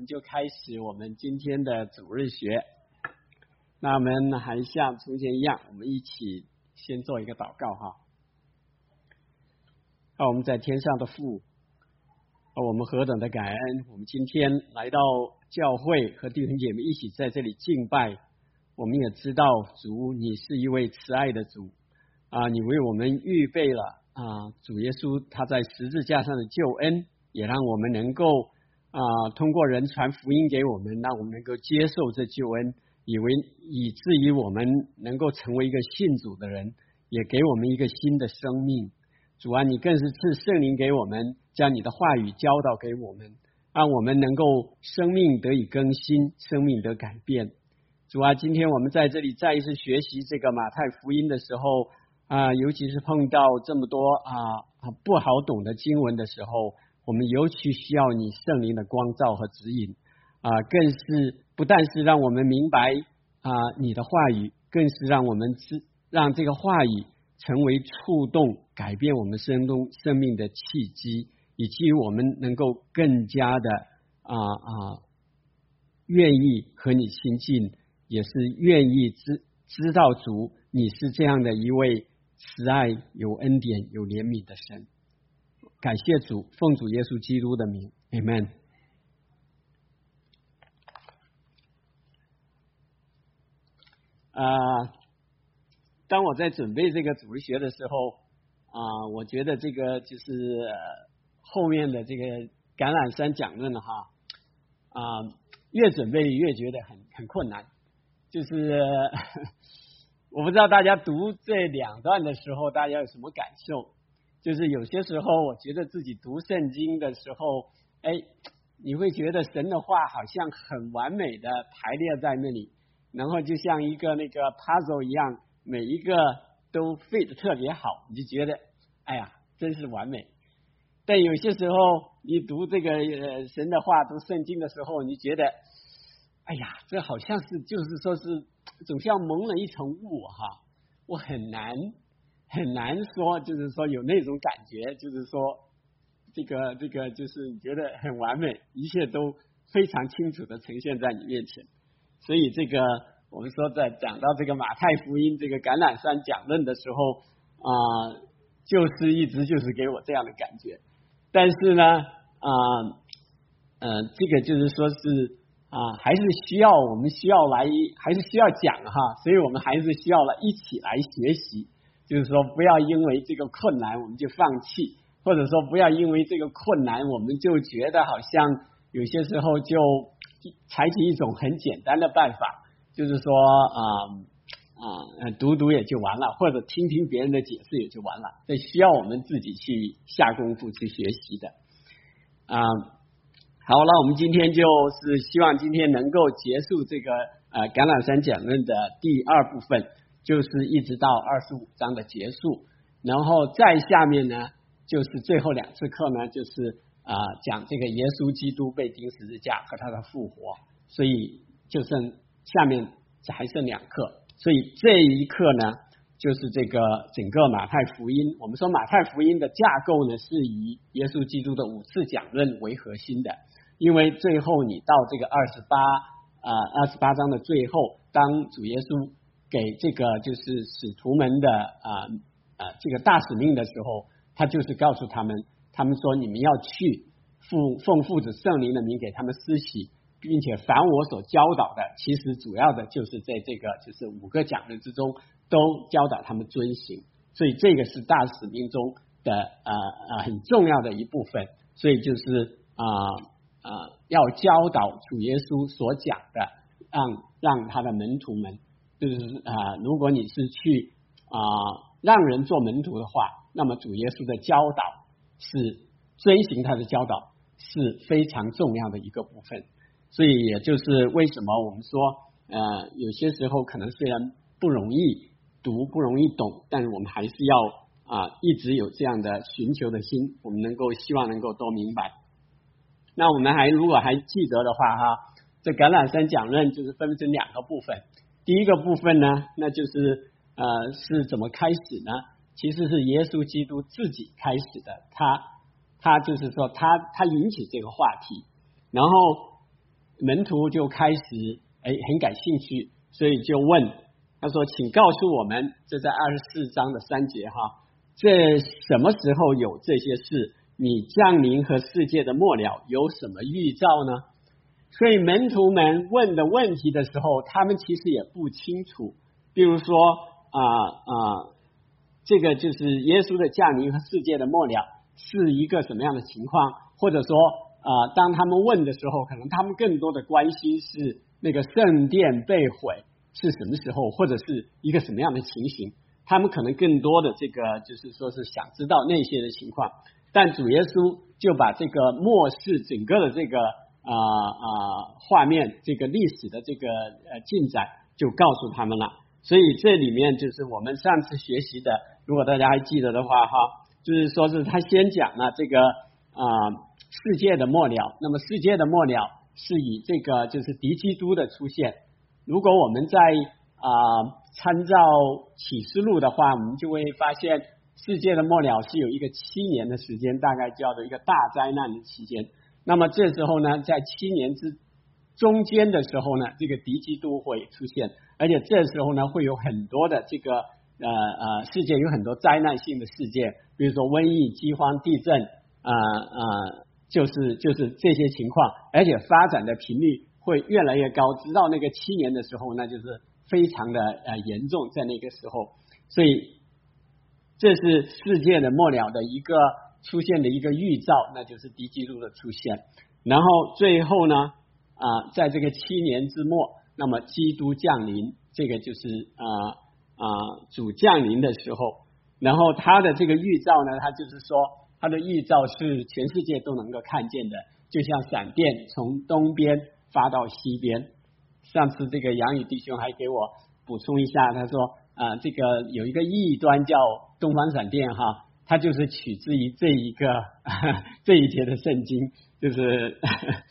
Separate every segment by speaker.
Speaker 1: 就开始我们今天的主日学。那我们还像从前一样，我们一起先做一个祷告哈。我们在天上的父，我们何等的感恩，我们今天来到教会和弟兄姐妹一起在这里敬拜。我们也知道主你是一位慈爱的主你为我们预备了主耶稣他在十字架上的救恩，也让我们能够通过人传福音给我们，让我们能够接受这救恩，以至于我们能够成为一个信主的人，也给我们一个新的生命。主啊，你更是赐圣灵给我们，将你的话语教导给我们，让我们能够生命得以更新，生命得改变。主啊，今天我们在这里再一次学习这个马太福音的时候尤其是碰到这么多不好懂的经文的时候，我们尤其需要你圣灵的光照和指引更是不但是让我们明白你的话语，更是让我们让这个话语成为触动改变我们生命的契机，以至于我们能够更加的愿意和你亲近，也是愿意知道主你是这样的一位慈爱有恩典有怜悯的神。感谢主，奉主耶稣基督的名 Amen。 当我在准备这个主日学的时候我觉得这个就是后面的这个橄榄山讲论越准备越觉得很困难。就是我不知道大家读这两段的时候大家有什么感受。就是有些时候我觉得自己读圣经的时候你会觉得神的话好像很完美的排列在那里，然后就像一个那个 puzzle 一样，每一个都 fit 特别好，你就觉得哎呀真是完美。但有些时候你读这个神的话，读圣经的时候，你觉得哎呀这好像是就是说是总像蒙了一层雾我很难说，就是说有那种感觉，就是说这个就是你觉得很完美，一切都非常清楚的呈现在你面前。所以这个我们说在讲到这个马太福音这个橄榄山讲论的时候就是一直就是给我这样的感觉。但是呢这个就是说是还是需要我们需要来还是需要讲所以我们还是需要一起来学习。就是说不要因为这个困难我们就放弃，或者说不要因为这个困难我们就觉得好像有些时候就采取一种很简单的办法，就是说读也就完了，或者听别人的解释也就完了。这需要我们自己去下功夫去学习的好，那我们今天就是希望今天能够结束这个橄榄山讲论的第二部分，就是一直到25章的结束。然后再下面呢就是最后2次课呢，就是讲这个耶稣基督被钉十字架和他的复活，所以就剩下面还剩2课。所以这一课呢就是这个整个马太福音。我们说马太福音的架构呢是以耶稣基督的5次讲论为核心的，因为最后你到这个28章的最后，当主耶稣给这个就是使徒们的这个大使命的时候，他就是告诉他们说你们要去奉父子圣灵的名给他们施洗，并且凡我所教导的，其实主要的就是在这个就是5个讲论之中都教导他们遵行。所以这个是大使命中的很重要的一部分。所以就是要教导主耶稣所讲的，让他的门徒们就是如果你是去让人做门徒的话，那么主耶稣的教导是遵行他的教导是非常重要的一个部分。所以也就是为什么我们说有些时候可能虽然不容易读不容易懂，但是我们还是要一直有这样的寻求的心，我们希望能够都明白。那我们如果还记得的话这橄榄山讲论就是分成2个部分。第一个部分呢，那就是是怎么开始呢？其实是耶稣基督自己开始的，他就是说他引起这个话题，然后门徒就开始很感兴趣，所以就问他说：“请告诉我们，这在24章的3节哈，这什么时候有这些事？你降临和世界的末了有什么预兆呢？”所以门徒们问的问题的时候，他们其实也不清楚。比如说这个就是耶稣的降临和世界的末了是一个什么样的情况，或者说当他们问的时候，可能他们更多的关心是那个圣殿被毁是什么时候，或者是一个什么样的情形，他们可能更多的这个就是说是想知道那些的情况。但主耶稣就把这个末世整个的这个画面，这个历史的这个进展就告诉他们了。所以这里面就是我们上次学习的，如果大家还记得的话哈，就是说是他先讲了这个世界的末了。那么世界的末了是以这个就是敌基督的出现。如果我们在参照启示录的话，我们就会发现世界的末了是有一个7年的时间，大概叫做一个大灾难的期间。那么这时候呢，在7年之中间的时候呢，这个敌基督会出现，而且这时候呢会有很多的这个世界有很多灾难性的事件，比如说瘟疫、饥荒、地震就是这些情况，而且发展的频率会越来越高，直到那个7年的时候，那就是非常的严重，在那个时候。所以这是世界的末了的一个出现的一个预兆，那就是敌基督的出现。然后最后呢在这个7年之末，那么基督降临，这个就是主降临的时候。然后他的这个预兆呢，他就是说他的预兆是全世界都能够看见的，就像闪电从东边发到西边。上次这个杨宇弟兄还给我补充一下，他说这个有一个异端叫东方闪电哈，它就是取自于这一节的圣经，就是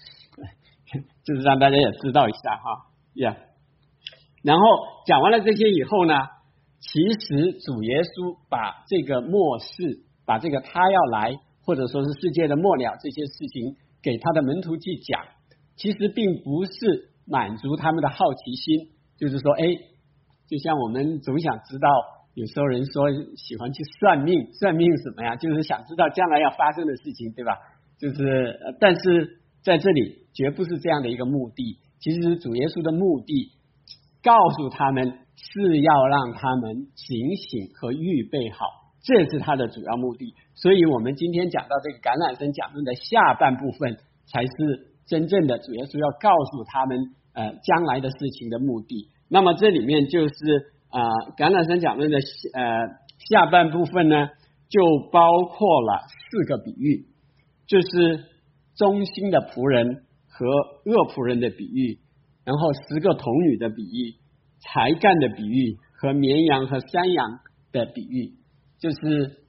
Speaker 1: 让大家也知道一下哈呀。然后讲完了这些以后呢，其实主耶稣把这个末世，把这个他要来或者说是世界的末了这些事情给他的门徒去讲，其实并不是满足他们的好奇心，就是说就像我们总想知道，有时候人说喜欢去算命，算命什么呀？就是想知道将来要发生的事情，对吧？就是但是在这里绝不是这样的一个目的。其实主耶稣的目的告诉他们是要让他们警醒和预备好，这是他的主要目的。所以我们今天讲到这个橄榄山讲论的下半部分，才是真正的主耶稣要告诉他们将来的事情的目的。那么这里面就是橄榄山讲论的下半部分呢，就包括了4个比喻，就是忠心的仆人和恶仆人的比喻，然后10个童女的比喻，才干的比喻和绵羊和山羊的比喻，就是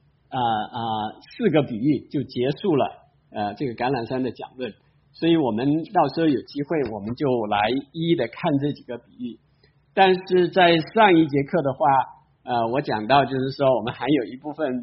Speaker 1: 4个比喻就结束了这个橄榄山的讲论。所以我们到时候有机会我们就来一一的看这几个比喻。但是在上一节课的话我讲到就是说我们还有一部分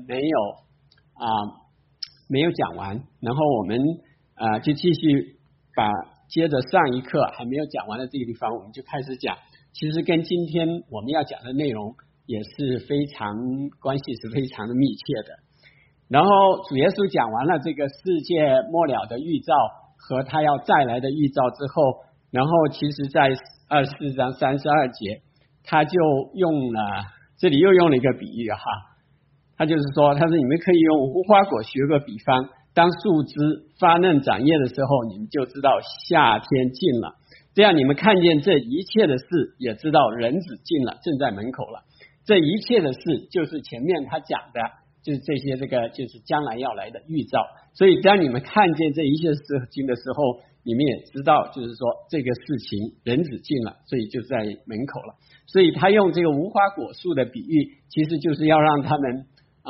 Speaker 1: 没有讲完，然后我们就继续接着上一课还没有讲完的这个地方，我们就开始讲，其实跟今天我们要讲的内容也是非常关系是非常的密切的。然后主耶稣讲完了这个世界末了的预兆和他要再来的预兆之后，然后其实在24章32节他就这里又用了一个比喻哈，他就是说他说你们可以用无花果学个比方，当树枝发嫩长叶的时候，你们就知道夏天近了，这样你们看见这一切的事，也知道人子近了，正在门口了。这一切的事就是前面他讲的，就是这些就是将来要来的预兆。所以当你们看见这一切事情的时候，你们也知道就是说这个事情人子近了，所以就在门口了。所以他用这个无花果树的比喻，其实就是要让他们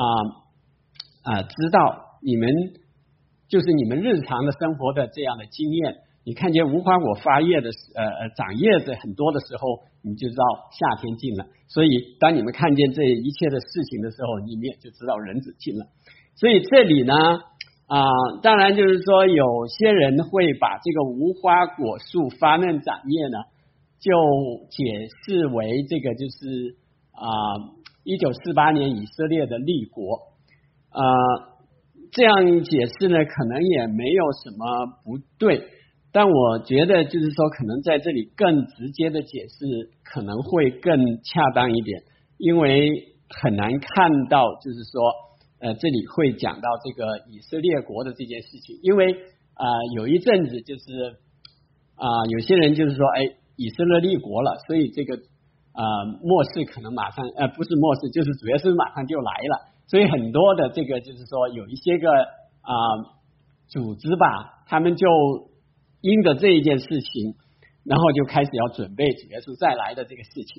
Speaker 1: 知道你们就是你们日常的生活的这样的经验，你看见无花果发叶的长叶子很多的时候，你就知道夏天近了。所以当你们看见这一切的事情的时候，你们也就知道人子近了。所以这里呢当然就是说有些人会把这个无花果树发嫩长叶呢，就解释为这个就是1948年以色列的立国。这样解释呢，可能也没有什么不对，但我觉得就是说，可能在这里更直接的解释可能会更恰当一点，因为很难看到就是说这里会讲到这个以色列国的这件事情，因为有一阵子就是有些人就是说，以色列立国了，所以这个末世可能马上不是末世，就是主耶稣马上就来了，所以很多的这个就是说有一些个组织吧，他们就因着这一件事情，然后就开始要准备主耶稣再来的这个事情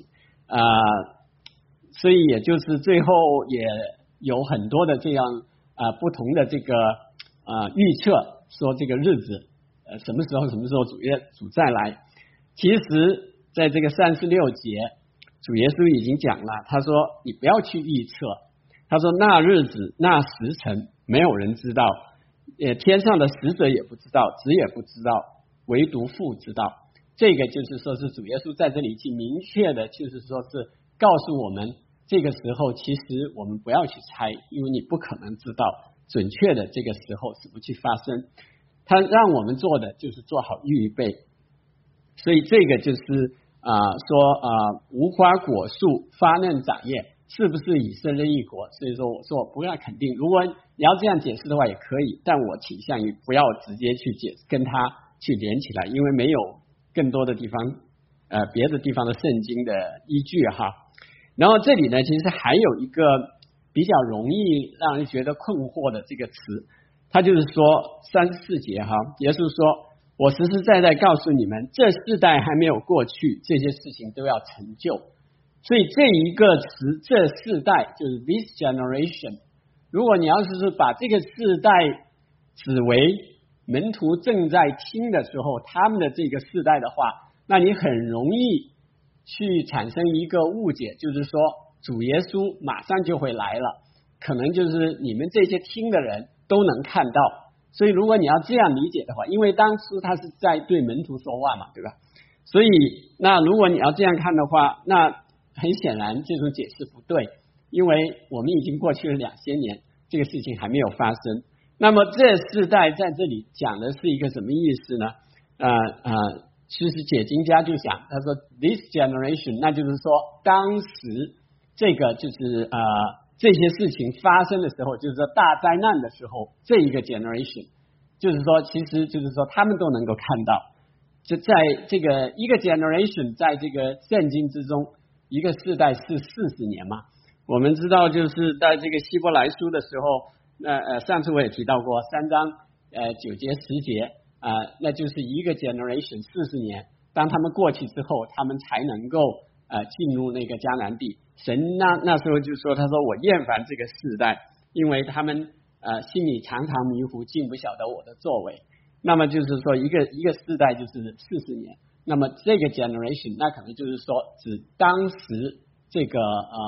Speaker 1: 所以也就是最后也有很多的这样不同的这个预测，说这个日子什么时候主再来。其实在这个36节，主耶稣已经讲了，他说你不要去预测，他说那日子那时辰没有人知道，天上的使者也不知道，子也不知道，唯独父知道。这个就是说是主耶稣在这里已经明确的就是说是告诉我们，这个时候其实我们不要去猜，因为你不可能知道准确的这个时候怎么去发生，他让我们做的就是做好预备。所以这个就是说无花果树发嫩长叶是不是以色列一国，所以说我说我不要肯定，如果你要这样解释的话也可以，但我倾向于不要直接去跟它去连起来，因为没有更多的地方别的地方的圣经的依据哈。然后这里呢其实还有一个比较容易让人觉得困惑的这个词，它就是说34节哈，耶稣说我实实在在告诉你们，这世代还没有过去，这些事情都要成就。所以这一个词这世代就是 this generation， 如果你要是把这个世代指为门徒正在听的时候他们的这个世代的话，那你很容易去产生一个误解，就是说主耶稣马上就会来了，可能就是你们这些听的人都能看到。所以如果你要这样理解的话，因为当时他是在对门徒说话嘛，对吧？所以那如果你要这样看的话，那很显然这种解释不对，因为我们已经过去了2000年，这个事情还没有发生。那么这世代在这里讲的是一个什么意思呢？其实解经家就想，他说 this generation， 那就是说当时这个就是这些事情发生的时候，就是说大灾难的时候，这一个 generation， 就是说其实就是说他们都能够看到，就在这个一个 generation， 在这个圣经之中，一个世代是40年嘛。我们知道就是在这个希伯来书的时候，上次我也提到过3章9节10节那就是一个 generation 40年，当他们过去之后，他们才能够进入那个迦南地。神那时候就说，他说我厌烦这个世代，因为他们心里常常迷糊，竟不晓得我的作为。那么就是说一个世代就是40年，那么这个 generation 那可能就是说指当时这个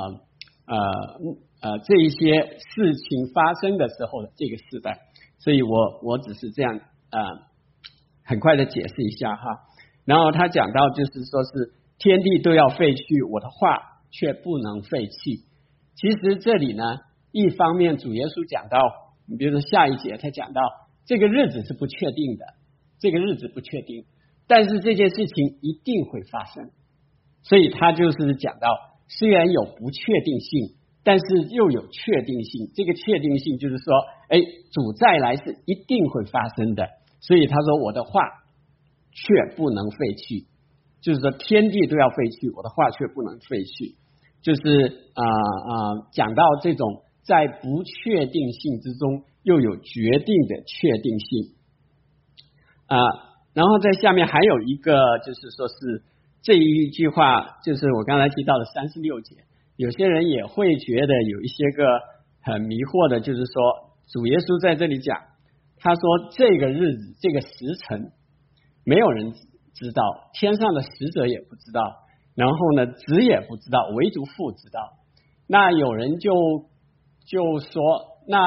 Speaker 1: 这一些事情发生的时候的这个世代。所以我只是这样很快的解释一下哈。然后他讲到就是说是天地都要废去，我的话却不能废弃。其实这里呢，一方面主耶稣讲到，你比如说下一节他讲到这个日子是不确定的，这个日子不确定，但是这件事情一定会发生。所以他就是讲到虽然有不确定性，但是又有确定性，这个确定性就是说主再来是一定会发生的。所以他说我的话却不能废去，就是说天地都要废去，我的话却不能废去，就是讲到这种在不确定性之中又有决定的确定性然后在下面还有一个就是说是这一句话，就是我刚才提到的36节，有些人也会觉得有一些个很迷惑的，就是说主耶稣在这里讲，他说这个日子这个时辰没有人知道，天上的使者也不知道，然后呢子也不知道，唯独父知道。那有人就说，那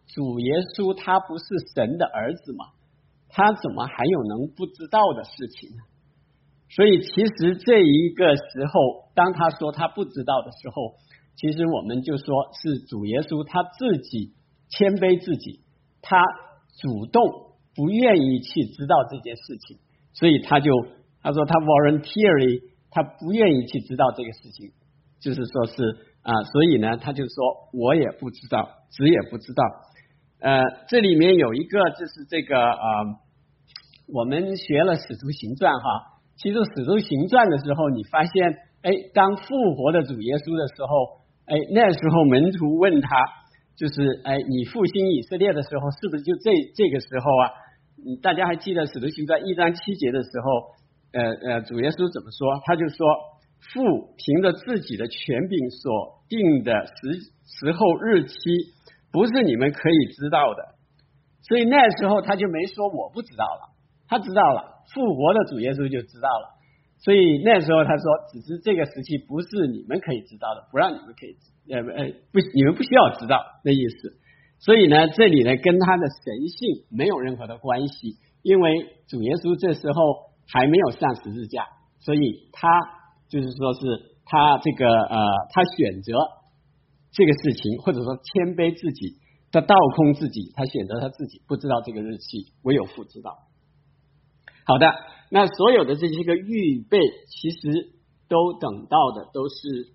Speaker 1: 主耶稣他不是神的儿子吗？他怎么还有能不知道的事情呢？所以其实这一个时候，当他说他不知道的时候，其实我们就说是主耶稣他自己谦卑自己，他主动不愿意去知道这件事情，所以他说他 voluntarily 他不愿意去知道这个事情，就是说是所以呢他就说我也不知道，子也不知道。这里面有一个就是这个我们学了使徒行传哈。其实使徒行传的时候，你发现，当复活的主耶稣的时候，那时候门徒问他，就是你复兴以色列的时候，是不是就这个时候啊？大家还记得使徒行传1章7节的时候，主耶稣怎么说？他就说，父凭着自己的权柄所定的时候日期，不是你们可以知道的。所以那时候他就没说我不知道了，他知道了。复活的主耶稣就知道了，所以那时候他说，只是这个时期不是你们可以知道的，不让你们可以不，你们不需要知道的意思。所以呢，这里呢跟他的神性没有任何的关系，因为主耶稣这时候还没有上十字架，所以他就是说是他这个他选择这个事情，或者说谦卑自己，他倒空自己，他选择他自己不知道这个日期，唯有父知道。好的，那所有的这些个预备，其实都等到的都是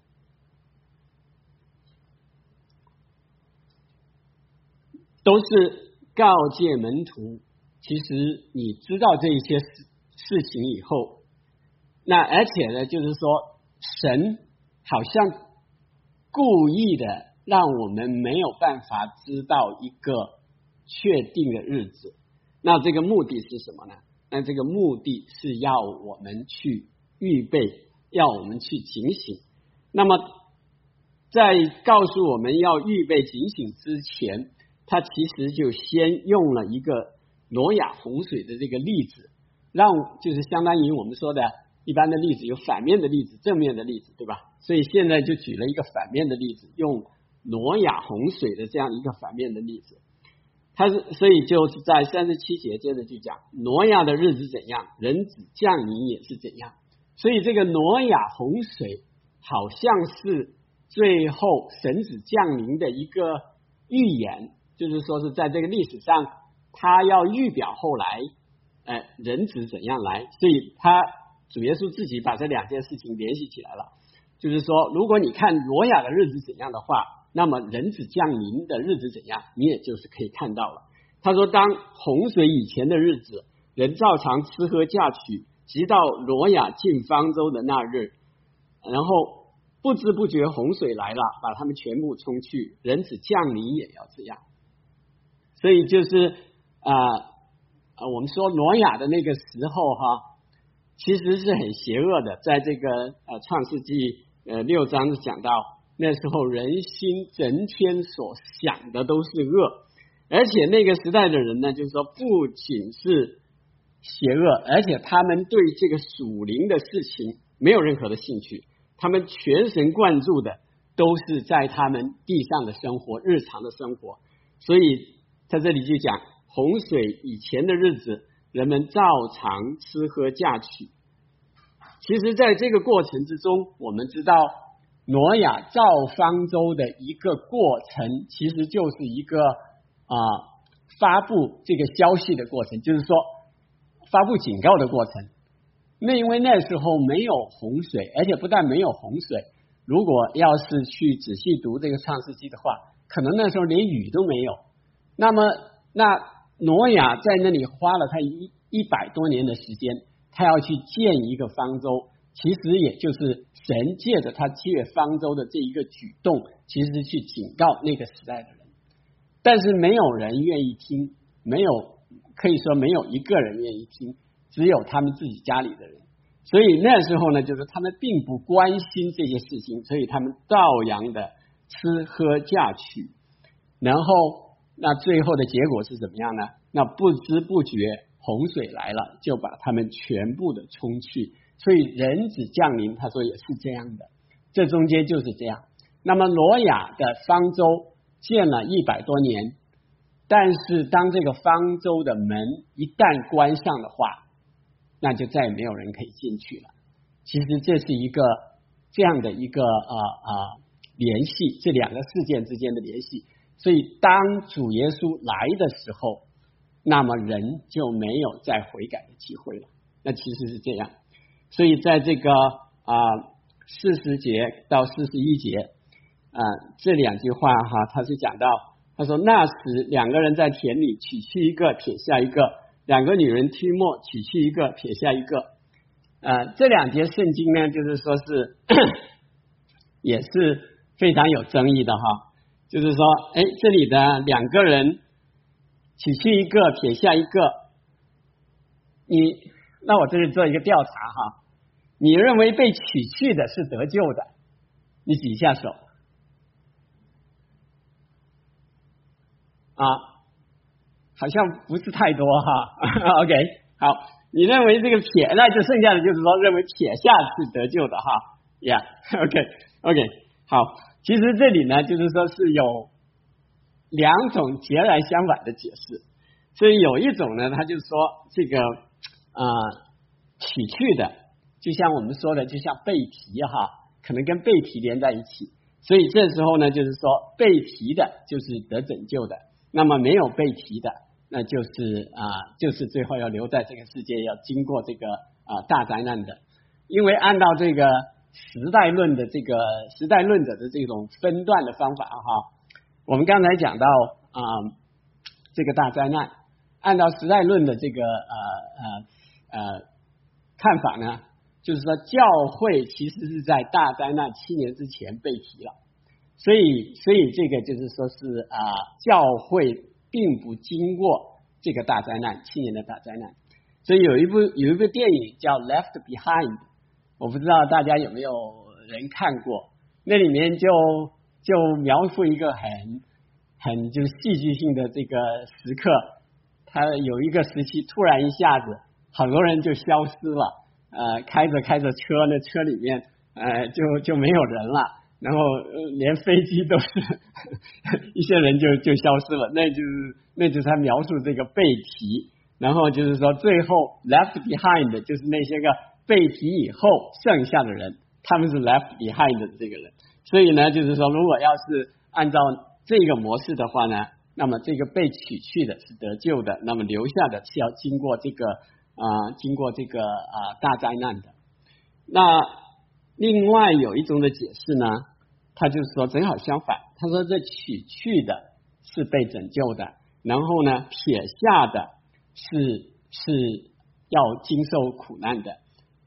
Speaker 1: 告诫门徒，其实你知道这一些事情以后，那而且呢，就是说神好像故意的让我们没有办法知道一个确定的日子，那这个目的是什么呢？那这个目的是要我们去预备，要我们去警醒。那么在告诉我们要预备警醒之前，他其实就先用了一个挪亚洪水的这个例子，就是相当于我们说的一般的例子，有反面的例子，正面的例子，对吧？所以现在就举了一个反面的例子，用挪亚洪水的这样一个反面的例子。所以就是在37节接着就讲，挪亚的日子怎样，人子降临也是怎样。所以这个挪亚洪水好像是最后神子降临的一个预言，就是说是在这个历史上他要预表后来人子怎样来，所以主耶稣自己把这两件事情联系起来了，就是说如果你看挪亚的日子怎样的话，那么人子降临的日子怎样，你也就是可以看到了。他说当洪水以前的日子，人照常吃喝嫁娶，直到挪亚进方舟的那日，然后不知不觉洪水来了，把他们全部冲去，人子降临也要这样。所以就是我们说挪亚的那个时候其实是很邪恶的，在这个创世纪6章讲到，那时候人心整天所想的都是恶，而且那个时代的人呢，就是说不仅是邪恶，而且他们对这个属灵的事情没有任何的兴趣，他们全神贯注的都是在他们地上的生活，日常的生活。所以在这里就讲洪水以前的日子，人们照常吃喝嫁娶。其实在这个过程之中，我们知道挪亚造方舟的一个过程，其实就是一个发布这个消息的过程，就是说发布警告的过程。那因为那时候没有洪水，而且不但没有洪水，如果要是去仔细读这个创世纪的话，可能那时候连雨都没有。那么挪亚在那里花了他100多年的时间，他要去建一个方舟，其实也就是神借着他建方舟的这一个举动，其实去警告那个时代的人。但是没有人愿意听，可以说没有一个人愿意听，只有他们自己家里的人。所以那时候呢，就是他们并不关心这些事情，所以他们照样的吃喝嫁娶，然后那最后的结果是怎么样呢？那不知不觉洪水来了，就把他们全部的冲去。所以人子降临，他说也是这样的，这中间就是这样。那么挪亚的方舟建了100多年， 但是当这个方舟的门一旦关上的话，那就再也没有人可以进去了。其实这是一个这样的一个联系，这两个事件之间的联系。所以当主耶稣来的时候，那么人就没有再悔改的机会了。那其实是这样。所以在这个40节到41节这两句话哈，他是讲到，他说那时两个人在田里，取去一个撇下一个，两个女人推磨，取去一个撇下一个。这两节圣经呢，就是说是也是非常有争议的哈。就是说这里的两个人取去一个撇下一个，那我这里做一个调查哈，你认为被取去的是得救的，你举一下手。好像不是太多哈。OK， 好，你认为这个撇，那就剩下的就是说认为撇下是得救的哈。OK， 好，其实这里呢就是说是有两种截然相反的解释。所以有一种呢，他就说这个取去的，就像我们说的，就像被提哈，可能跟被提连在一起。所以这时候呢，就是说被提的就是得拯救的，那么没有被提的，那就是最后要留在这个世界，要经过这个大灾难的。因为按照这个时代论者的这种分段的方法哈，我们刚才讲到这个大灾难，按照时代论的这个看法呢，就是说教会其实是在大灾难7年之前被提了，所以这个就是说是教会并不经过这个大灾难7年的大灾难。所以有一部电影叫 Left Behind， 我不知道大家有没有人看过，那里面就描述一个很就是戏剧性的这个时刻，他有一个时期突然一下子很多人就消失了，开着车，那车里面就没有人了，然后连飞机都是一些人就消失了，那就是他描述这个被提，然后就是说最后 left behind 就是那些个被提以后剩下的人，他们是 left behind 的这个人。所以呢，就是说如果要是按照这个模式的话呢，那么这个被取去的是得救的，那么留下的是要经过这个大灾难的。那另外有一种的解释呢，他就是说正好相反，他说这取去的是被拯救的，然后呢撇下的是要经受苦难的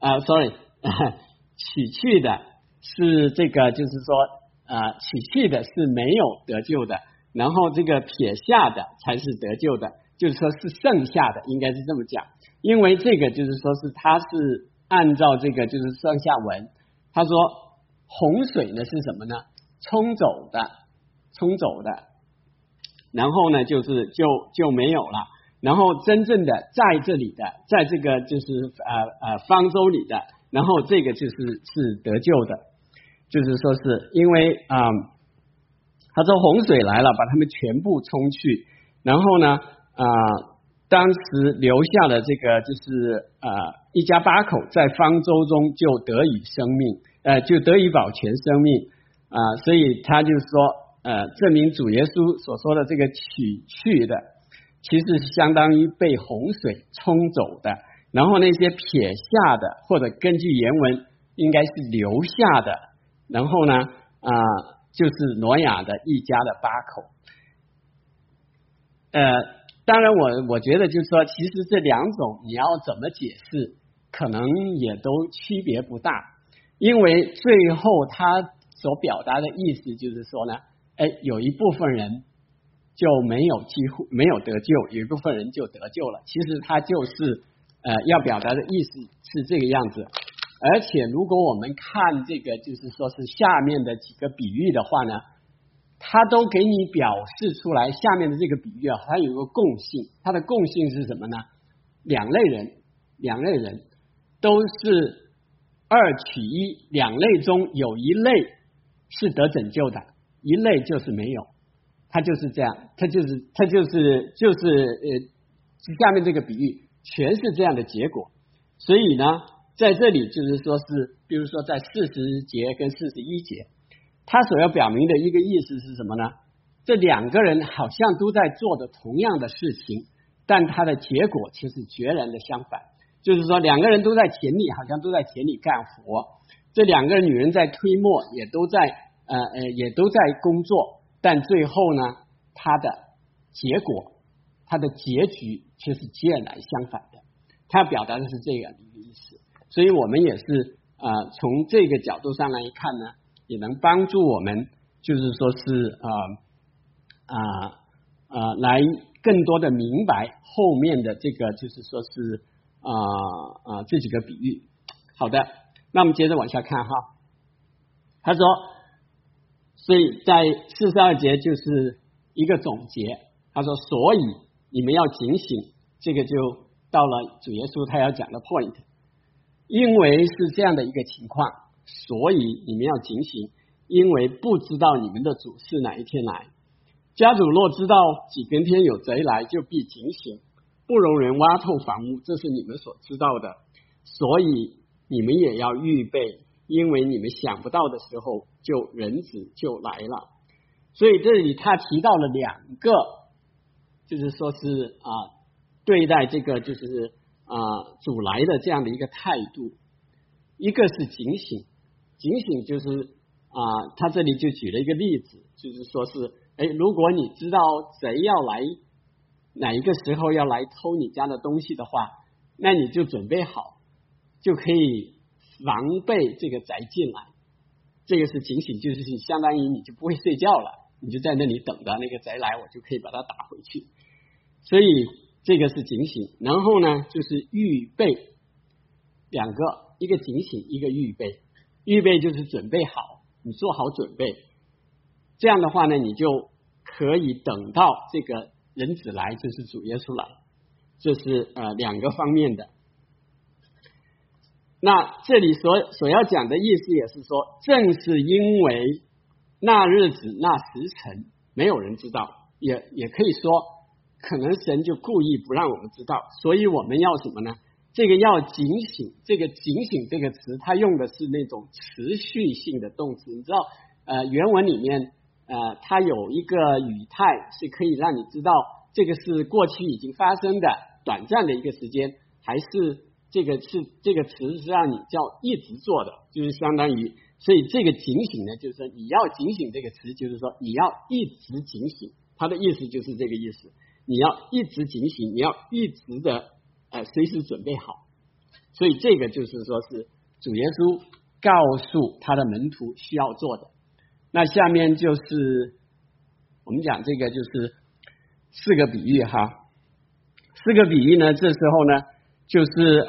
Speaker 1: 取去的是这个就是说取去的是没有得救的，然后这个撇下的才是得救的，就是说是剩下的，应该是这么讲。因为这个就是说是他是按照这个就是上下文，他说洪水呢是什么呢？冲走的，然后呢就没有了，然后真正的在这里的，在这个就是方舟里的，然后这个是得救的，就是说是因为他说洪水来了，把他们全部冲去，然后呢当时留下了这个就是一家8口在方舟中就得以生命，就得以保全生命所以他就说证明主耶稣所说的这个取去的，其实是相当于被洪水冲走的，然后那些撇下的，或者根据原文应该是留下的，然后呢就是挪亚的一家的8口。当然我觉得就是说，其实这两种你要怎么解释，可能也都区别不大，因为最后他所表达的意思就是说呢，有一部分人就没有机会，没有得救，有一部分人就得救了。其实他就是要表达的意思是这个样子。而且如果我们看这个就是说是下面的几个比喻的话呢，他都给你表示出来，下面的这个比喻它有个共性，它的共性是什么呢？两类人都是2取1，两类中有一类是得拯救的，一类就是没有。 它就是这样，它就是下面这个比喻全是这样的结果。所以呢，在这里就是说是，比如说在40节跟41节，他所要表明的一个意思是什么呢？这两个人好像都在做的同样的事情，但他的结果却是截然的相反。就是说两个人都在田里，好像都在田里干活，这两个女人在推磨，也都在工作，但最后呢，他的结果，他的结局却是截然相反的。他表达的是这样的一个意思，所以我们也是从这个角度上来看呢，也能帮助我们，就是说是来更多的明白后面的这个，就是说是这几个比喻。好的，那我们接着往下看哈。他说，所以在42节就是一个总结。他说，所以你们要警醒，这个就到了主耶稣他要讲的 point。因为是这样的一个情况，所以你们要警醒，因为不知道你们的主是哪一天来。家主若知道几更天有贼来，就必警醒，不容人挖透房屋，这是你们所知道的。所以你们也要预备，因为你们想不到的时候，人子就来了。所以这里他提到了两个，就是说是对待这个就是主来的这样的一个态度。一个是警醒，警醒就是他这里就举了一个例子，就是说是如果你知道贼要来，哪一个时候要来偷你家的东西的话，那你就准备好，就可以防备这个贼进来。这个是警醒，就是相当于你就不会睡觉了，你就在那里等着那个贼来，我就可以把他打回去。所以这个是警醒。然后呢，就是预备，两个，一个警醒，一个预备。预备就是准备好，你做好准备，这样的话呢，你就可以等到这个人子来，就是主耶稣来。这是两个方面的。那这里所要讲的意思也是说，正是因为那日子那时辰没有人知道，也可以说可能神就故意不让我们知道，所以我们要什么呢？这个要警醒，这个警醒这个词它用的是那种持续性的动词。你知道原文里面它有一个语态是可以让你知道这个是过去已经发生的短暂的一个时间，还是这个词是让你叫一直做的，就是相当于，所以这个警醒呢，就是说你要警醒这个词，就是说你要一直警醒，它的意思就是这个意思，你要一直警醒，你要一直的随时准备好。所以这个就是说是主耶稣告诉他的门徒需要做的。那下面就是我们讲这个就是4个比喻哈。4个比喻呢，这时候呢就是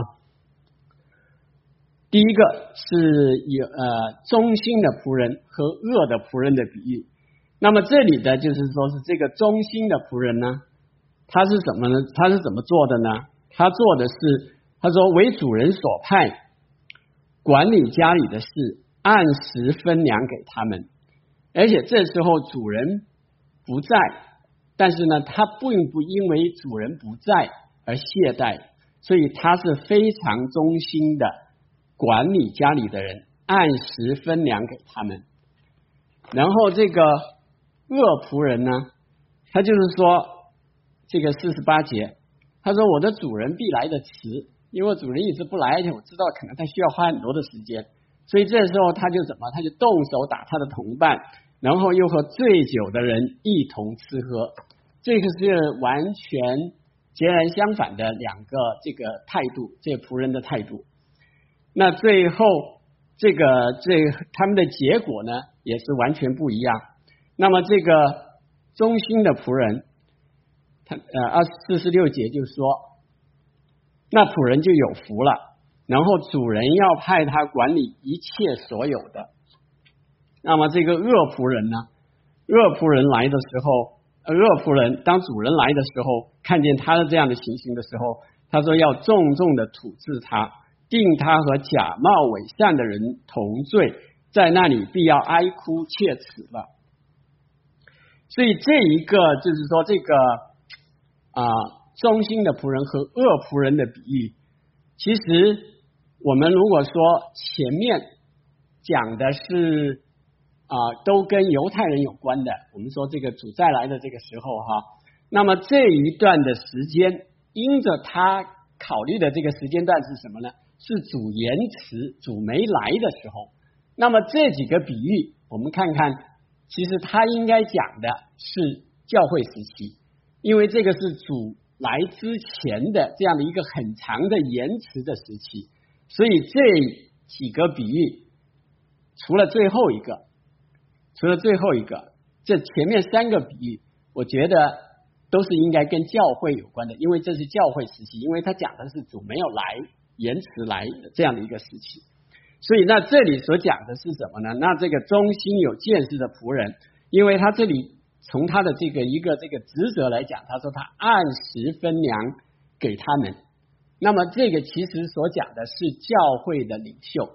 Speaker 1: 第一个是有忠心的仆人和恶的仆人的比喻。那么这里的就是说是这个忠心的仆人呢，他是什么呢？他是怎么做的呢？他做的是，他说为主人所派，管理家里的事，按时分粮给他们。而且这时候主人不在，但是呢，他并不因为主人不在而懈怠，所以他是非常忠心的管理家里的人，按时分粮给他们。然后这个恶仆人呢，他就是说这个48节，他说我的主人必来的迟，因为我主人一直不来，而且我知道可能他需要花很多的时间，所以这时候他就他就动手打他的同伴，然后又和醉酒的人一同吃喝。这个是完全截然相反的两个这个态度，这个仆人的态度。那最后这个他们的结果呢也是完全不一样。那么这个忠心的仆人，他46节就说，那仆人就有福了，然后主人要派他管理一切所有的。那么这个恶仆人呢，恶仆人来的时候，恶仆人当主人来的时候，看见他的这样的情形的时候，他说要重重的处置他，定他和假冒伪善的人同罪，在那里必要哀哭切齿了。 所以这一个就是说这个忠心的仆人和恶仆人的比喻，其实我们如果说前面讲的是都跟犹太人有关的，我们说这个主再来的这个时候那么这一段的时间，因着他考虑的这个时间段是什么呢？是主延迟，主没来的时候。那么这几个比喻我们看看，其实他应该讲的是教会时期，因为这个是主来之前的这样的一个很长的延迟的时期，所以这几个比喻除了最后一个，这前面3个比喻我觉得都是应该跟教会有关的，因为这是教会时期，因为他讲的是主没有来，延迟来的这样的一个时期。所以那这里所讲的是什么呢？那这个忠心有见识的仆人，因为他这里从他的这个一个这个职责来讲，他说他按时分粮给他们。那么这个其实所讲的是教会的领袖，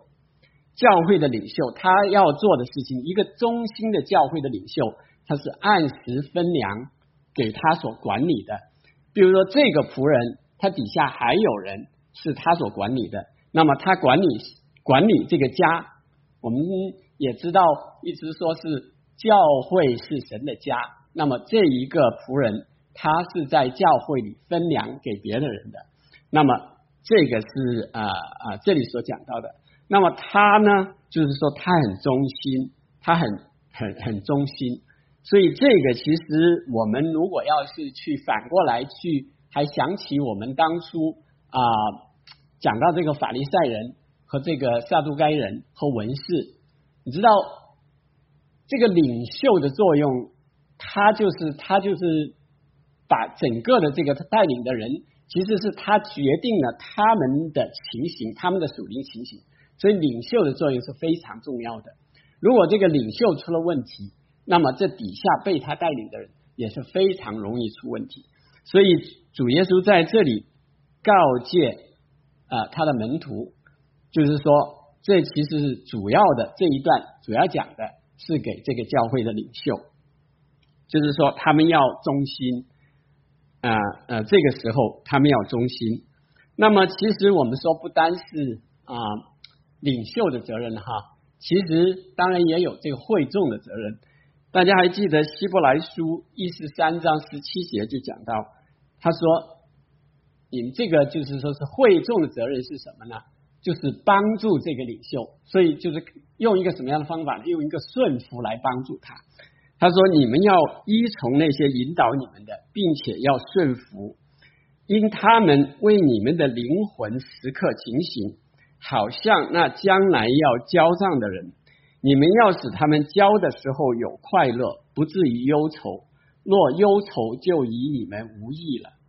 Speaker 1: 他要做的事情，一个忠心的教会的领袖，他是按时分粮给他所管理的。比如说这个仆人，他底下还有人是他所管理的，那么他管理这个家，我们也知道一直说是教会是神的家，那么这一个仆人他是在教会里分粮给别的人的，那么这个是这里所讲到的。那么他呢，就是说他很忠心，他很忠心，所以这个其实我们如果要是去反过来去还想起我们当初讲到这个法利赛人和这个撒都该人和文士，你知道这个领袖的作用，他就是把整个的这个带领的人，其实是他决定了他们的情形，他们的属灵情形，所以领袖的作用是非常重要的。如果这个领袖出了问题，那么这底下被他带领的人也是非常容易出问题。所以主耶稣在这里告诫他的门徒，就是说这其实是主要的这一段主要讲的是给这个教会的领袖，就是说他们要忠心这个时候他们要忠心。那么其实我们说不单是领袖的责任其实当然也有这个会众的责任。大家还记得希伯来书13章17节就讲到，他说你们这个就是说是会众的责任是什么呢？就是帮助这个领袖，所以就是用一个什么样的方法呢？用一个顺服来帮助他。他说你们要依从那些引导你们的，并且要顺服，因他们为你们的灵魂时刻警醒，好像那将来要交账的人。你们要使他们交的时候有快乐，不至于忧愁，若忧愁就以你们无益了。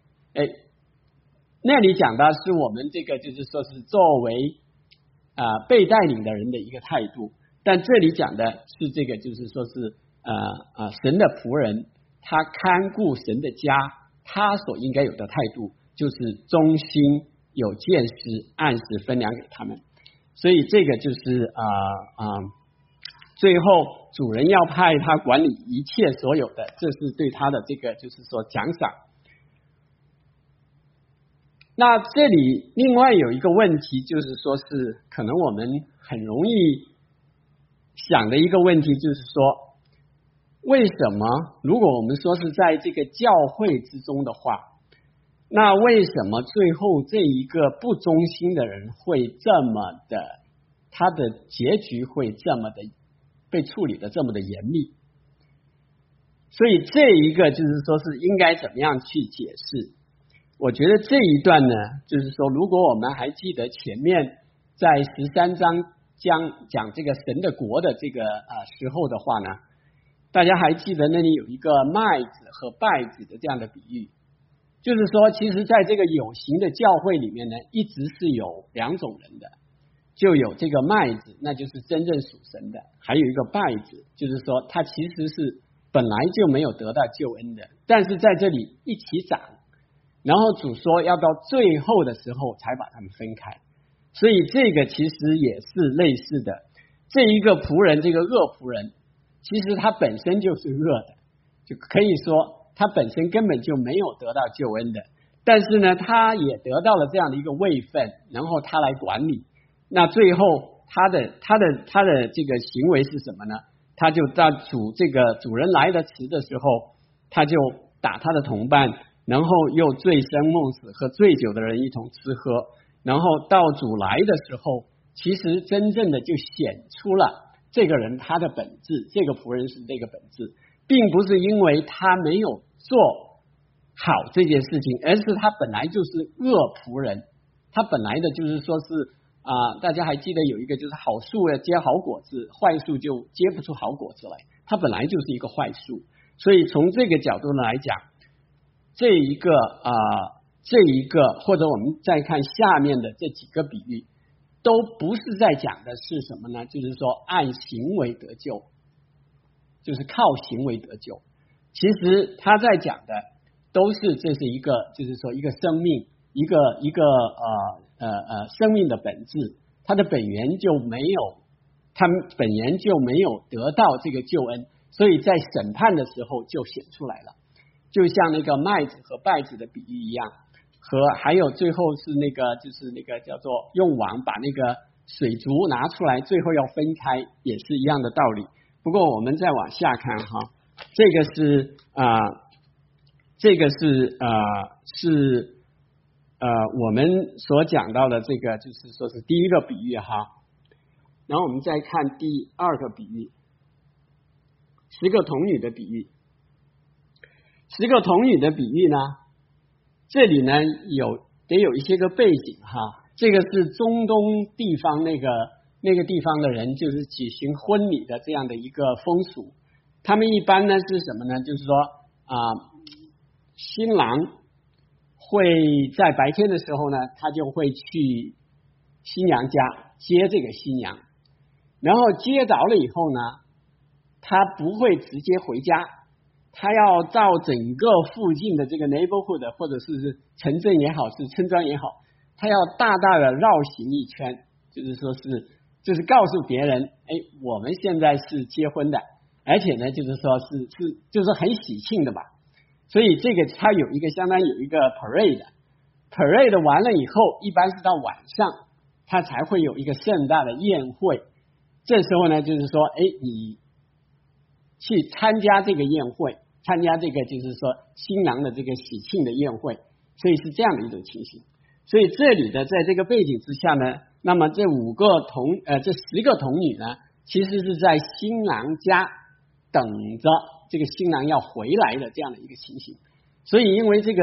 Speaker 1: 那里讲的是我们这个就是说是作为被带领的人的一个态度，但这里讲的是这个就是说是神的仆人，他看顾神的家，他所应该有的态度就是忠心有见识，按时分粮给他们。所以这个就是最后主人要派他管理一切所有的，这是对他的这个就是说奖赏。那这里另外有一个问题，就是说是可能我们很容易想的一个问题，就是说为什么如果我们说是在这个教会之中的话，那为什么最后这一个不忠心的人会这么的，他的结局会这么的被处理的这么的严厉？所以这一个就是说是应该怎么样去解释？我觉得这一段呢，就是说如果我们还记得前面在13章讲这个神的国的这个时候的话呢，大家还记得那里有一个麦子和稗子的这样的比喻，就是说其实在这个有形的教会里面呢，一直是有2种人的，就有这个麦子，那就是真正属神的，还有一个稗子，就是说他其实是本来就没有得到救恩的，但是在这里一起长，然后主说要到最后的时候才把他们分开。所以这个其实也是类似的，这一个仆人，这个恶仆人，其实他本身就是恶的， 就可以说他本身根本就没有得到救恩的，但是呢，他也得到了这样的一个位分，然后他来管理。那最后他的这个行为是什么呢？他就在主人来的迟的时候，他就打他的同伴，然后又醉生梦死，和醉酒的人一同吃喝。然后到主来的时候，其实真正的就显出了这个人他的本质，这个仆人是这个本质，并不是因为他没有做好这件事情，而是他本来就是恶仆人，他本来的就是说是大家还记得有一个就是好树要结好果子，坏树就结不出好果子来，它本来就是一个坏树。所以从这个角度来讲，这一个或者我们再看下面的这几个比喻，都不是在讲的是什么呢？就是说按行为得救，就是靠行为得救。其实他在讲的都是这是一个就是说一个生命，一个生命的本质，它的本源就没有得到这个救恩，所以在审判的时候就显出来了。就像那个麦子和稗子的比喻一样，和还有最后是那个就是那个叫做用网把那个水族拿出来，最后要分开，也是一样的道理。不过我们再往下看哈，这个是我们所讲到的这个就是说是第一个比喻哈。然后我们再看第二个比喻，10个童女的比喻。10个童女的比喻呢，这里呢得有一些个背景哈。这个是中东地方那个地方的人就是举行婚礼的这样的一个风俗。他们一般呢是什么呢？就是说新郎会在白天的时候呢，他就会去新娘家接这个新娘，然后接着了以后呢，他不会直接回家，他要到整个附近的这个 neighborhood 或者是城镇也好，是村庄也好，他要大大的绕行一圈，就是告诉别人，我们现在是结婚的，而且呢，就是说就是很喜庆的吧。所以这个他有一个相当有一个 parade 完了以后，一般是到晚上，他才会有一个盛大的宴会。这时候呢，就是说，你去参加这个宴会，参加这个就是说新郎的这个喜庆的宴会，所以是这样的一种情形。所以这里的在这个背景之下呢，那么这10个童女呢，其实是在新郎家等着这个新郎要回来的这样的一个情形。所以因为这个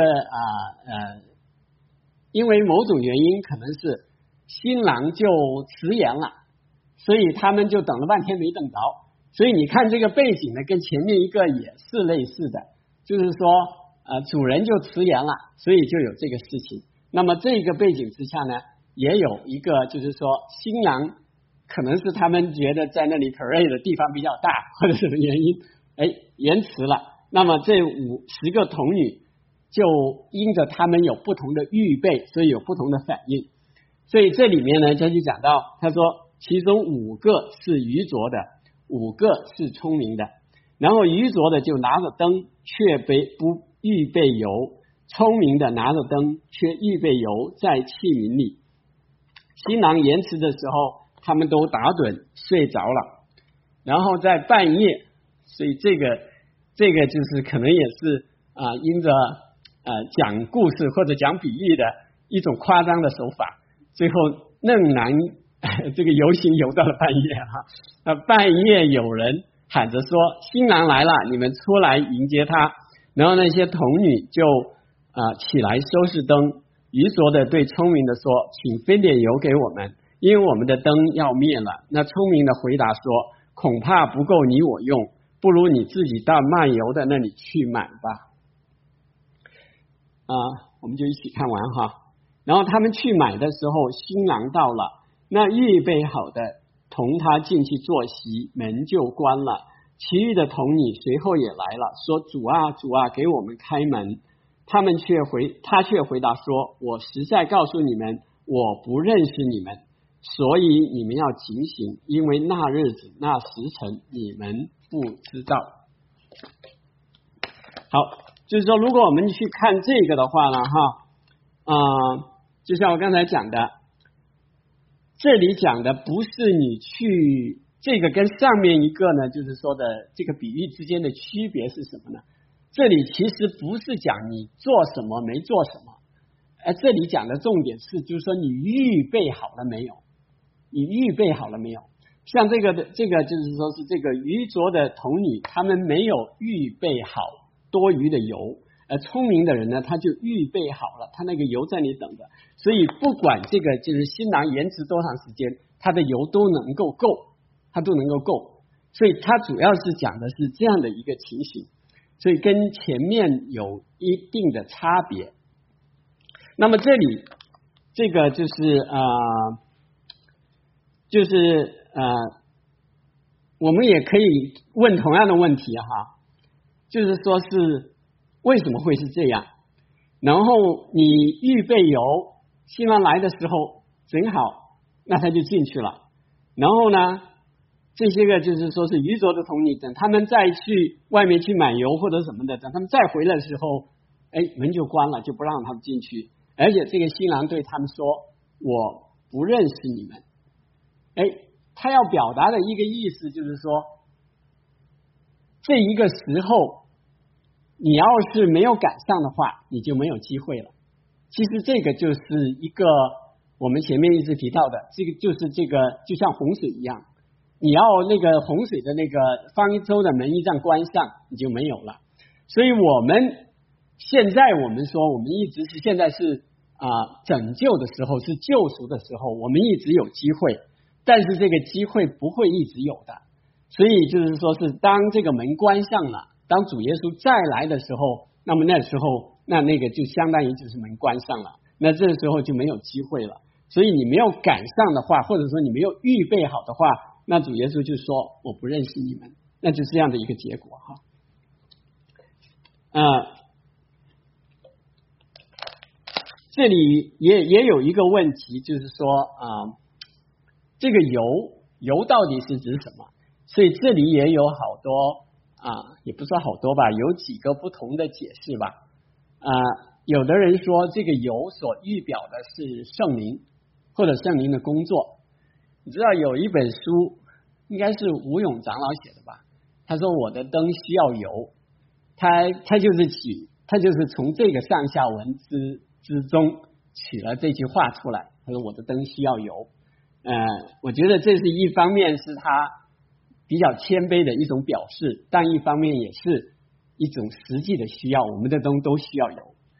Speaker 1: 因为某种原因，可能是新郎就迟延了，所以他们就等了半天没等着。所以你看这个背景呢，跟前面一个也是类似的，就是说主人就迟延了，所以就有这个事情。那么这个背景之下呢，也有一个就是说新郎可能是他们觉得在那里 parade 的地方比较大，或者什么原因延迟了。那么这10个童女就因着他们有不同的预备，所以有不同的反应。所以这里面呢，他就讲到，他说其中5个是愚拙的，5个是聪明的。然后愚拙的就拿着灯，却不预备油；聪明的拿着灯，却预备油在器皿里。新郎延迟的时候，他们都打盹睡着了。然后在半夜，所以这个就是可能也是因着讲故事或者讲比喻的一种夸张的手法，最后仍然这个游行游到了半夜哈。半夜有人喊着说新郎来了，你们出来迎接他。然后那些童女就起来收拾灯。愚拙的对聪明的说，请分点油给我们，因为我们的灯要灭了。那聪明的回答说，恐怕不够你我用，不如你自己到卖油的那里去买吧。我们就一起看完哈。然后他们去买的时候，新郎到了，那预备好的同他进去坐席，门就关了。其余的童女随后也来了，说主啊主啊，给我们开门。他却回答说，我实在告诉你们，我不认识你们，所以你们要警醒，因为那日子那时辰你们不知道。 好，就是说，如果我们去看这个的话呢，就像我刚才讲的，这里讲的不是你去这个跟上面一个呢，就是说的这个比喻之间的区别是什么呢？这里其实不是讲你做什么没做什么，这里讲的重点是，就是说你预备好了没有？你预备好了没有？像这个就是说是这个愚拙的童女，他们没有预备好多余的油，而聪明的人呢，他就预备好了，他那个油在你等着，所以不管这个就是新郎延迟多长时间，他的油都能够够，他都能够够，所以他主要是讲的是这样的一个情形，所以跟前面有一定的差别。那么这里这个我们也可以问同样的问题哈，就是说是为什么会是这样？然后你预备油，新郎来的时候正好，那他就进去了。然后呢，这些个就是说是愚拙的童女，等他们再去外面去买油或者什么的，等他们再回来的时候，门就关了，就不让他们进去。而且这个新郎对他们说：“我不认识你们。”他要表达的一个意思就是说，这一个时候你要是没有赶上的话，你就没有机会了。其实这个就是一个我们前面一直提到的，这个就是这个就像洪水一样，你要那个洪水的那个方舟的门一旦关上，你就没有了。所以我们现在我们说，我们一直是现在是拯救的时候，是救赎的时候，我们一直有机会。但是这个机会不会一直有的，所以就是说是当这个门关上了，当主耶稣再来的时候，那么那时候那个就相当于就是门关上了，那这时候就没有机会了。所以你没有赶上的话，或者说你没有预备好的话，那主耶稣就说我不认识你们，那就是这样的一个结果哈。这里也有一个问题，就是说这个油到底是指什么？所以这里也有好多也不说好多吧，有几个不同的解释吧。有的人说这个油所预表的是圣灵或者圣灵的工作。你知道有一本书应该是吴勇长老写的吧？他说我的灯需要油，他就是从这个上下文之中取了这句话出来。他说我的灯需要油。我觉得这是一方面是他比较谦卑的一种表示，但一方面也是一种实际的需要，我们的灯都需要油。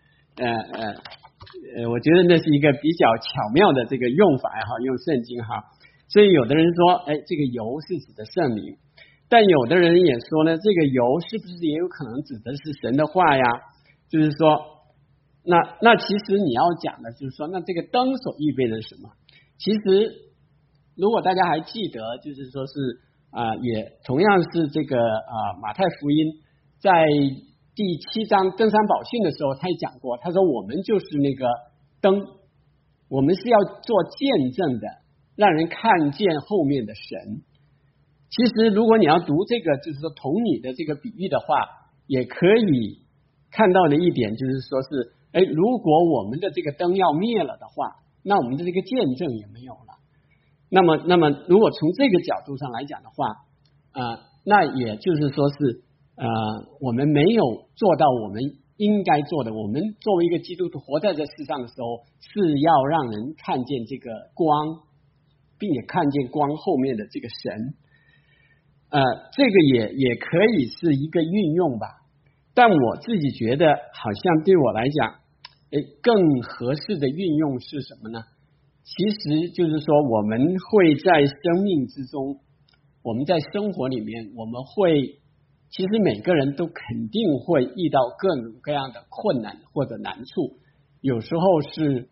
Speaker 1: 我觉得那是一个比较巧妙的这个用法用圣经哈。所以有的人说，这个油是指的圣灵，但有的人也说呢，这个油是不是也有可能指的是神的话呀？就是说，那其实你要讲的就是说，那这个灯所预备的是什么？其实如果大家还记得，就是说是也同样是这个马太福音在第7章登山宝训的时候，他也讲过，他说我们就是那个灯，我们是要做见证的，让人看见后面的神。其实如果你要读这个就是说童女的这个比喻的话，也可以看到的一点就是说是如果我们的这个灯要灭了的话，那我们的这个见证也没有了。那么如果从这个角度上来讲的话，那也就是说是我们没有做到我们应该做的。我们作为一个基督徒活在这世上的时候，是要让人看见这个光，并且看见光后面的这个神。这个也可以是一个运用吧，但我自己觉得好像对我来讲更合适的运用是什么呢？其实就是说我们会在生命之中，我们在生活里面，我们会其实每个人都肯定会遇到各种各样的困难或者难处，有时候是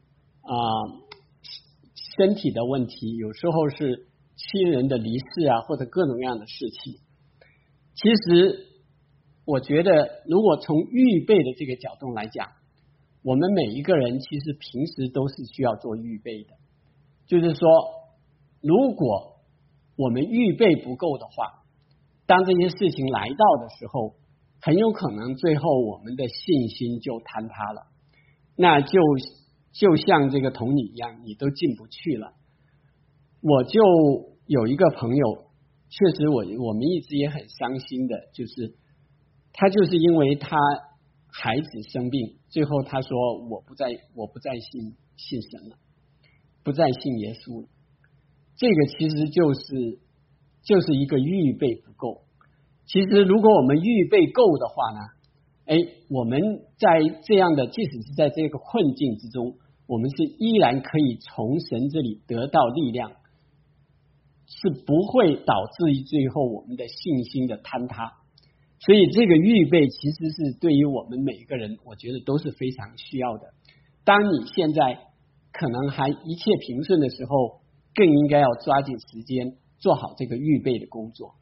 Speaker 1: 身体的问题，有时候是亲人的离世或者各种各样的事情。其实我觉得如果从预备的这个角度来讲，我们每一个人其实平时都是需要做预备的。就是说如果我们预备不够的话，当这些事情来到的时候， 很有可能最后我们的信心就坍塌了，那就像这个童女一样，你都进不去了。我就有一个朋友，确实我们一直也很伤心的，就是他就是因为他孩子生病，最后他说我不再信神了，不再信耶稣了。这个其实就是一个预备不够。其实如果我们预备够的话呢，我们在这样的即使是在这个困境之中，我们是依然可以从神这里得到力量，是不会导致于最后我们的信心的坍塌。所以这个预备其实是对于我们每一个人，我觉得都是非常需要的。当你现在可能还一切平顺的时候，更应该要抓紧时间做好这个预备的工作。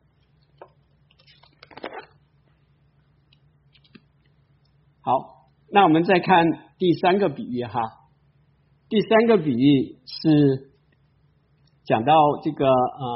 Speaker 1: 好，那我们再看第三个比喻哈。第三个比喻是讲到这个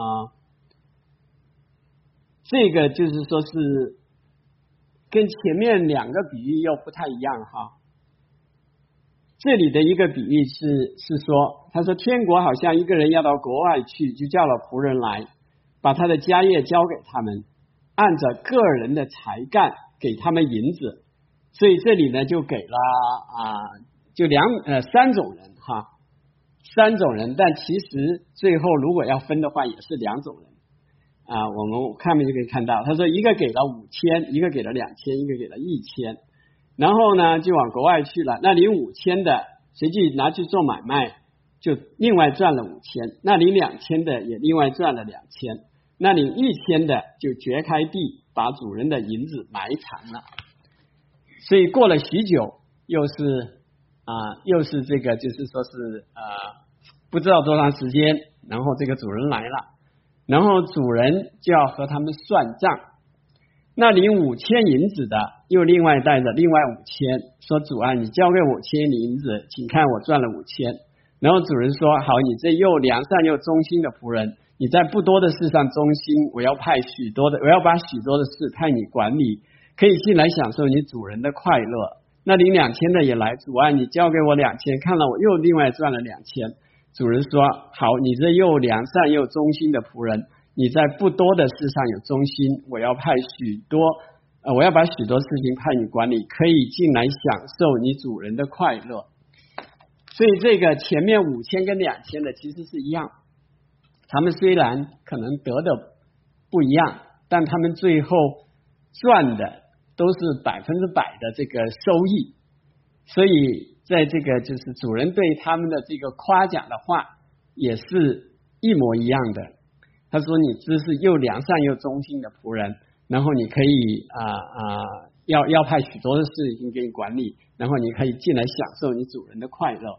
Speaker 1: 这个就是说是跟前面两个比喻又不太一样哈。这里的一个比喻是说，他说天国好像一个人要到国外去，就叫了仆人来，把他的家业交给他们，按着个人的才干给他们银子。所以这里呢就给了就三种人哈，三种人，但其实最后如果要分的话也是两种人我们看面就可以看到，他说一个给了5000，一个给了2000，一个给了1000，然后呢就往国外去了。那领5000的随即拿去做买卖，就另外赚了5000，那领2000的也另外赚了2000，那领1000的就掘开地，把主人的银子埋藏了。所以过了许久，又是这个就是说是不知道多长时间，然后这个主人来了，然后主人就要和他们算账。那领5000银子的又另外带着另外5000，说主啊，你交给我5000银子，请看我赚了5000。然后主人说，好，你这又良善又忠心的仆人，你在不多的事上忠心，我要把许多的事派你管理，可以进来享受你主人的快乐。那领2000的也来，主啊，你交给我2000，看了我又另外赚了2000。主人说，好，你这又良善又忠心的仆人，你在不多的事上有忠心，我要把许多事情派你管理，可以进来享受你主人的快乐。所以这个前面5000跟2000的其实是一样，他们虽然可能得的不一样，但他们最后赚的都是100%的这个收益。所以在这个就是主人对他们的这个夸奖的话也是一模一样的。他说你这是又良善又忠心的仆人，然后你可以要派许多的事情给你管理，然后你可以进来享受你主人的快乐。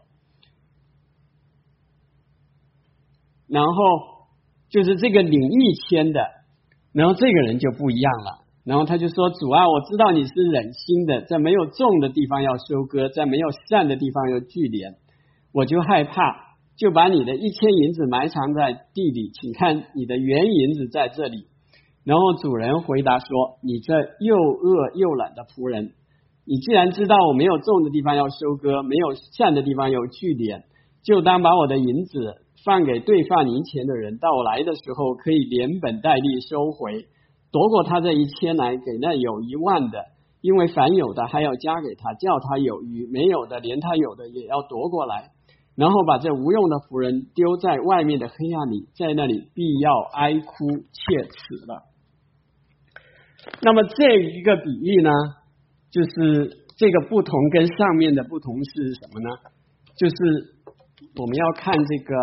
Speaker 1: 然后就是这个领1000的，然后这个人就不一样了，然后他就说，主啊，我知道你是忍心的，在没有种的地方要收割，在没有善的地方要聚敛，我就害怕，就把你的1000银子埋藏在地里，请看你的原银子在这里。然后主人回答说，你这又恶又懒的仆人，你既然知道我没有种的地方要收割，没有善的地方有聚敛，就当把我的银子放给对放银钱的人，到我来的时候可以连本带利收回，夺过他这1000来，给那有10000的，因为凡有的还要加给他，叫他有余，没有的连他有的也要夺过来。然后把这无用的仆人丢在外面的黑暗里，在那里必要哀哭切齿了。那么这一个比喻呢，就是这个不同跟上面的不同是什么呢？就是我们要看这个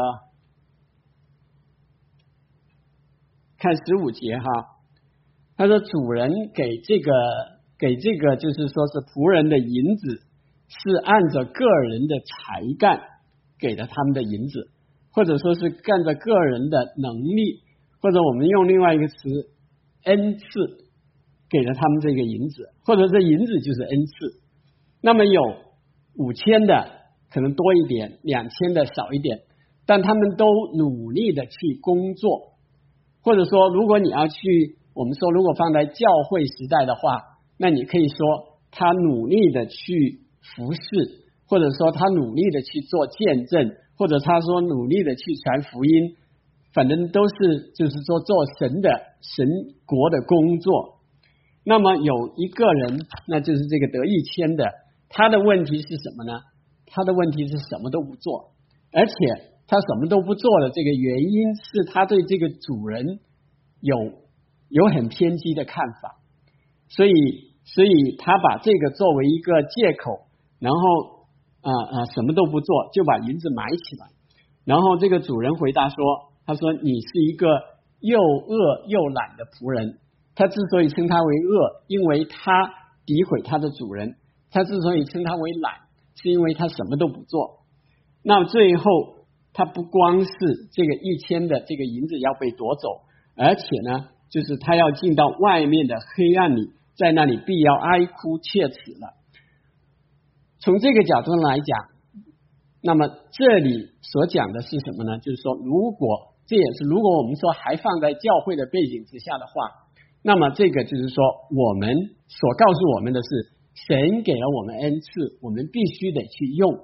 Speaker 1: 看15节哈，他说主人给这个就是说是仆人的银子是按着个人的才干给了他们的银子，或者说是按着个人的能力，或者我们用另外一个词恩赐给了他们这个银子，或者这银子就是恩赐。那么有5000的可能多一点，2000的少一点，但他们都努力的去工作。或者说如果你要去，我们说如果放在教会时代的话， 那你可以说他努力的去服侍，或者说他努力的去做见证，或者他说努力的去传福音，反正都是就是说做神国的工作。那么有一个人，那就是这个得1000的，他的问题是什么呢？他的问题是什么都不做，而且他什么都不做的这个原因是他对这个主人有很偏激的看法，所以他把这个作为一个借口，然后什么都不做，就把银子埋起来。然后这个主人回答说，他说你是一个又恶又懒的仆人。他之所以称他为恶，因为他诋毁他的主人；他之所以称他为懒，是因为他什么都不做。那最后他不光是这个1000的这个银子要被夺走，而且呢就是他要进到外面的黑暗里，在那里必要哀哭切齿了。从这个角度来讲，那么这里所讲的是什么呢？就是说如果我们说还放在教会的背景之下的话，那么这个就是说我们所告诉我们的是，神给了我们恩赐，我们必须得去用，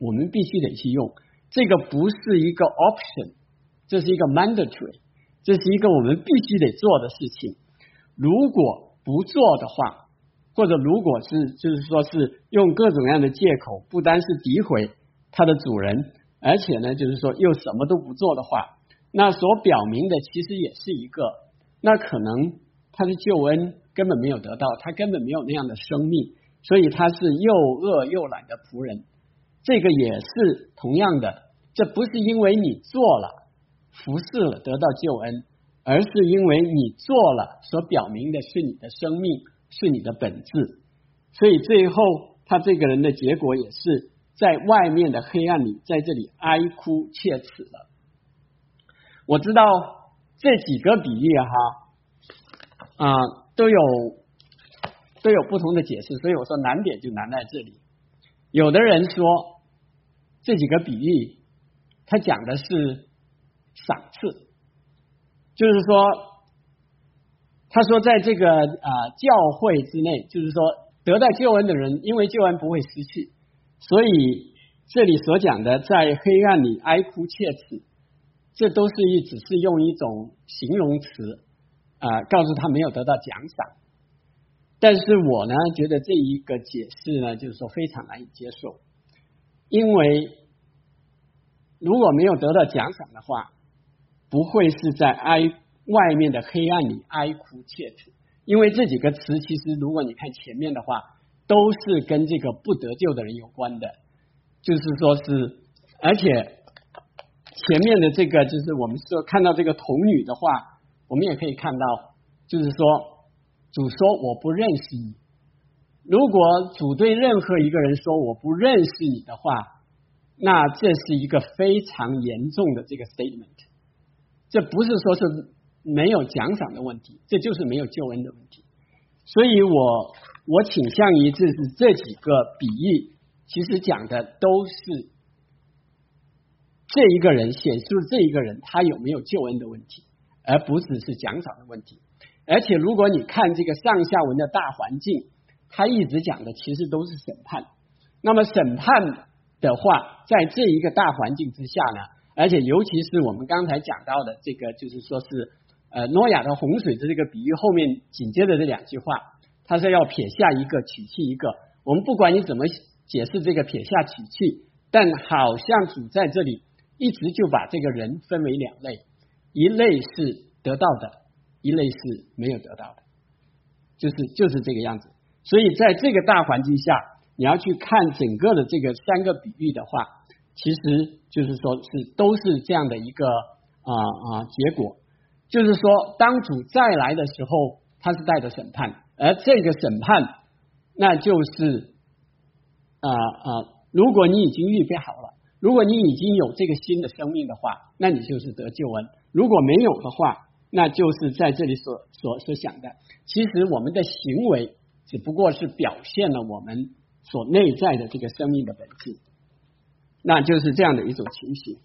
Speaker 1: 这个不是一个 option， 这是一个 mandatory， 这是一个我们必须得做的事情。如果不做的话，或者如果是就是说是用各种各样的借口，不单是诋毁他的主人，而且呢就是说又什么都不做的话，那所表明的其实也是一个，那可能他的救恩根本没有得到，他根本没有那样的生命，所以他是又恶又懒的仆人。这个也是同样的，这不是因为你做了服侍了得到救恩，而是因为你做了所表明的是你的生命，是你的本质。所以最后他这个人的结果也是在外面的黑暗里，在这里哀哭切齿了。我知道这几个比喻都有不同的解释，所以我说难点就难在这里。有的人说这几个比喻他讲的是赏赐，就是说他说在这个教会之内，就是说得到救恩的人，因为救恩不会失去，所以这里所讲的在黑暗里哀哭切齿，这都是只是用一种形容词告诉他没有得到奖赏。但是我呢觉得这一个解释呢就是说非常难以接受，因为如果没有得到奖赏的话，不会是在外面的黑暗里哀哭切齿，因为这几个词其实如果你看前面的话都是跟这个不得救的人有关的，就是说是，而且前面的这个就是我们说看到这个童女的话，我们也可以看到就是说主说我不认识你，如果主对任何一个人说我不认识你的话，那这是一个非常严重的这个 statement， 这不是说是没有奖赏的问题，这就是没有救恩的问题。所以我倾向于这几个比喻其实讲的都是这一个人，显示这一个人他有没有救恩的问题，而不只是奖赏的问题。而且如果你看这个上下文的大环境，他一直讲的其实都是审判。那么审判的话，在这一个大环境之下呢，而且尤其是我们刚才讲到的这个就是说是诺亚的洪水的这个比喻后面紧接着这两句话，他说要撇下一个取去一个，我们不管你怎么解释这个撇下取去，但好像主在这里一直就把这个人分为两类，一类是得到的，一类是没有得到的，就是这个样子。所以在这个大环境下，你要去看整个的这个三个比喻的话，其实就是说是都是这样的一个结果，就是说当主再来的时候，他是带着审判，而这个审判那就是如果你已经预备好了，如果你已经有这个新的生命的话，那你就是得救恩；如果没有的话，那就是在这里所想的，其实我们的行为只不过是表现了我们所内在的这个生命的本质，那就是这样的一种情形。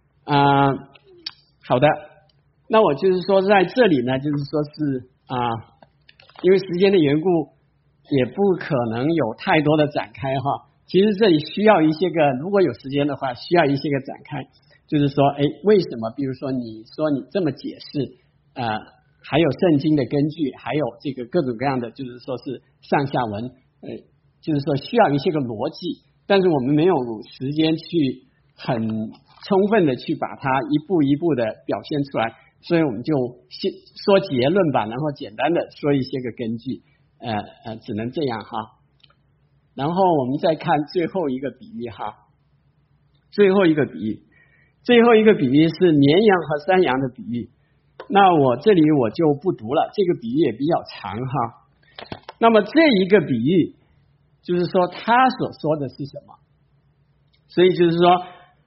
Speaker 1: 好的，那我就是说在这里呢，就是说是因为时间的缘故， 也不可能有太多的展开哈。其实这里需要一些个，如果有时间的话，需要一些个展开，就是说，为什么？比如说你说你这么解释，还有圣经的根据，还有这个各种各样的，就是说是上下文，就是说需要一些个逻辑，但是我们没有时间去很充分的去把它一步一步的表现出来，所以我们就先说结论吧，然后简单的说一些个根据，只能这样哈。然后我们再看最后一个比喻哈，最后一个比喻是绵羊和山羊的比喻。那我这里我就不读了，这个比喻也比较长哈。那么这一个比喻就是说他所说的是什么？所以就是说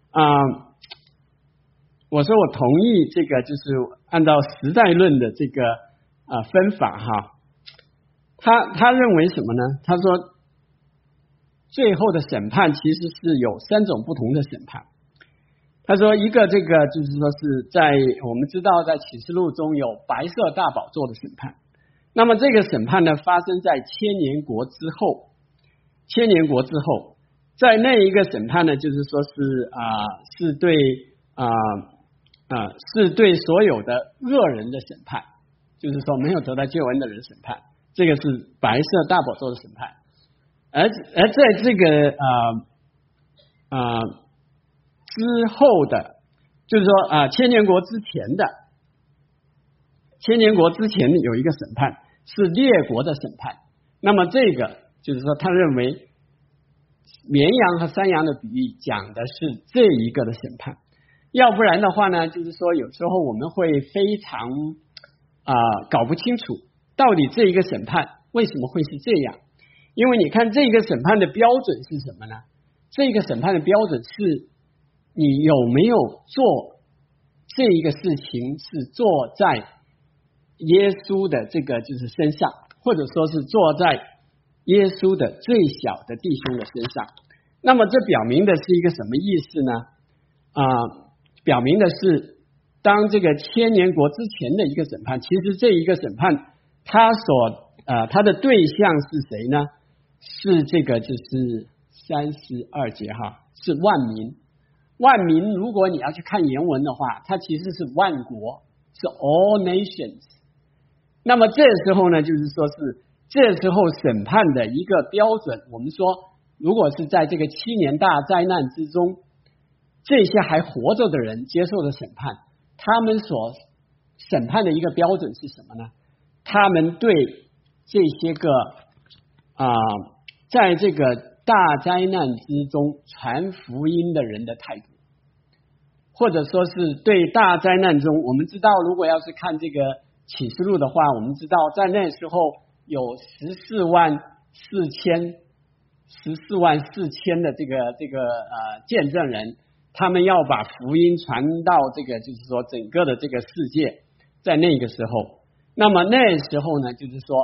Speaker 1: 我说我同意这个，就是按照时代论的这个分法哈。他认为什么呢？他说最后的审判其实是有3种不同的审判。他说一个这个就是说是在我们知道在启示录中有白色大宝座的审判，那么这个审判呢发生在千年国之后，在那一个审判呢就是说是对所有的恶人的审判，就是说没有得到救恩的人审判，这个是白色大宝座的审判。而在这个之后的，就是说千年国之前有一个审判是列国的审判。那么这个就是说他认为绵羊和山羊的比喻讲的是这一个的审判，要不然的话呢，就是说有时候我们会非常搞不清楚到底这一个审判为什么会是这样。因为你看这个审判的标准是什么呢？这个审判的标准是你有没有做这一个事情是做在耶稣的这个就是身上，或者说是做在耶稣的最小的弟兄的身上。那么这表明的是一个什么意思呢？表明的是当这个千年国之前的一个审判，其实这一个审判它的对象是谁呢？是这个就是32节哈，是万民。万民如果你要去看原文的话，它其实是万国，是 all nations。 那么这时候呢，就是说是这时候审判的一个标准，我们说如果是在这个7年大灾难之中，这些还活着的人接受的审判，他们所审判的一个标准是什么呢？他们对这些个在这个大灾难之中传福音的人的态度，或者说是对大灾难中，我们知道如果要是看这个启示录的话，我们知道在那时候有14万4千的这个见证人，他们要把福音传到这个就是说整个的这个世界，在那个时候，那么那时候呢，就是说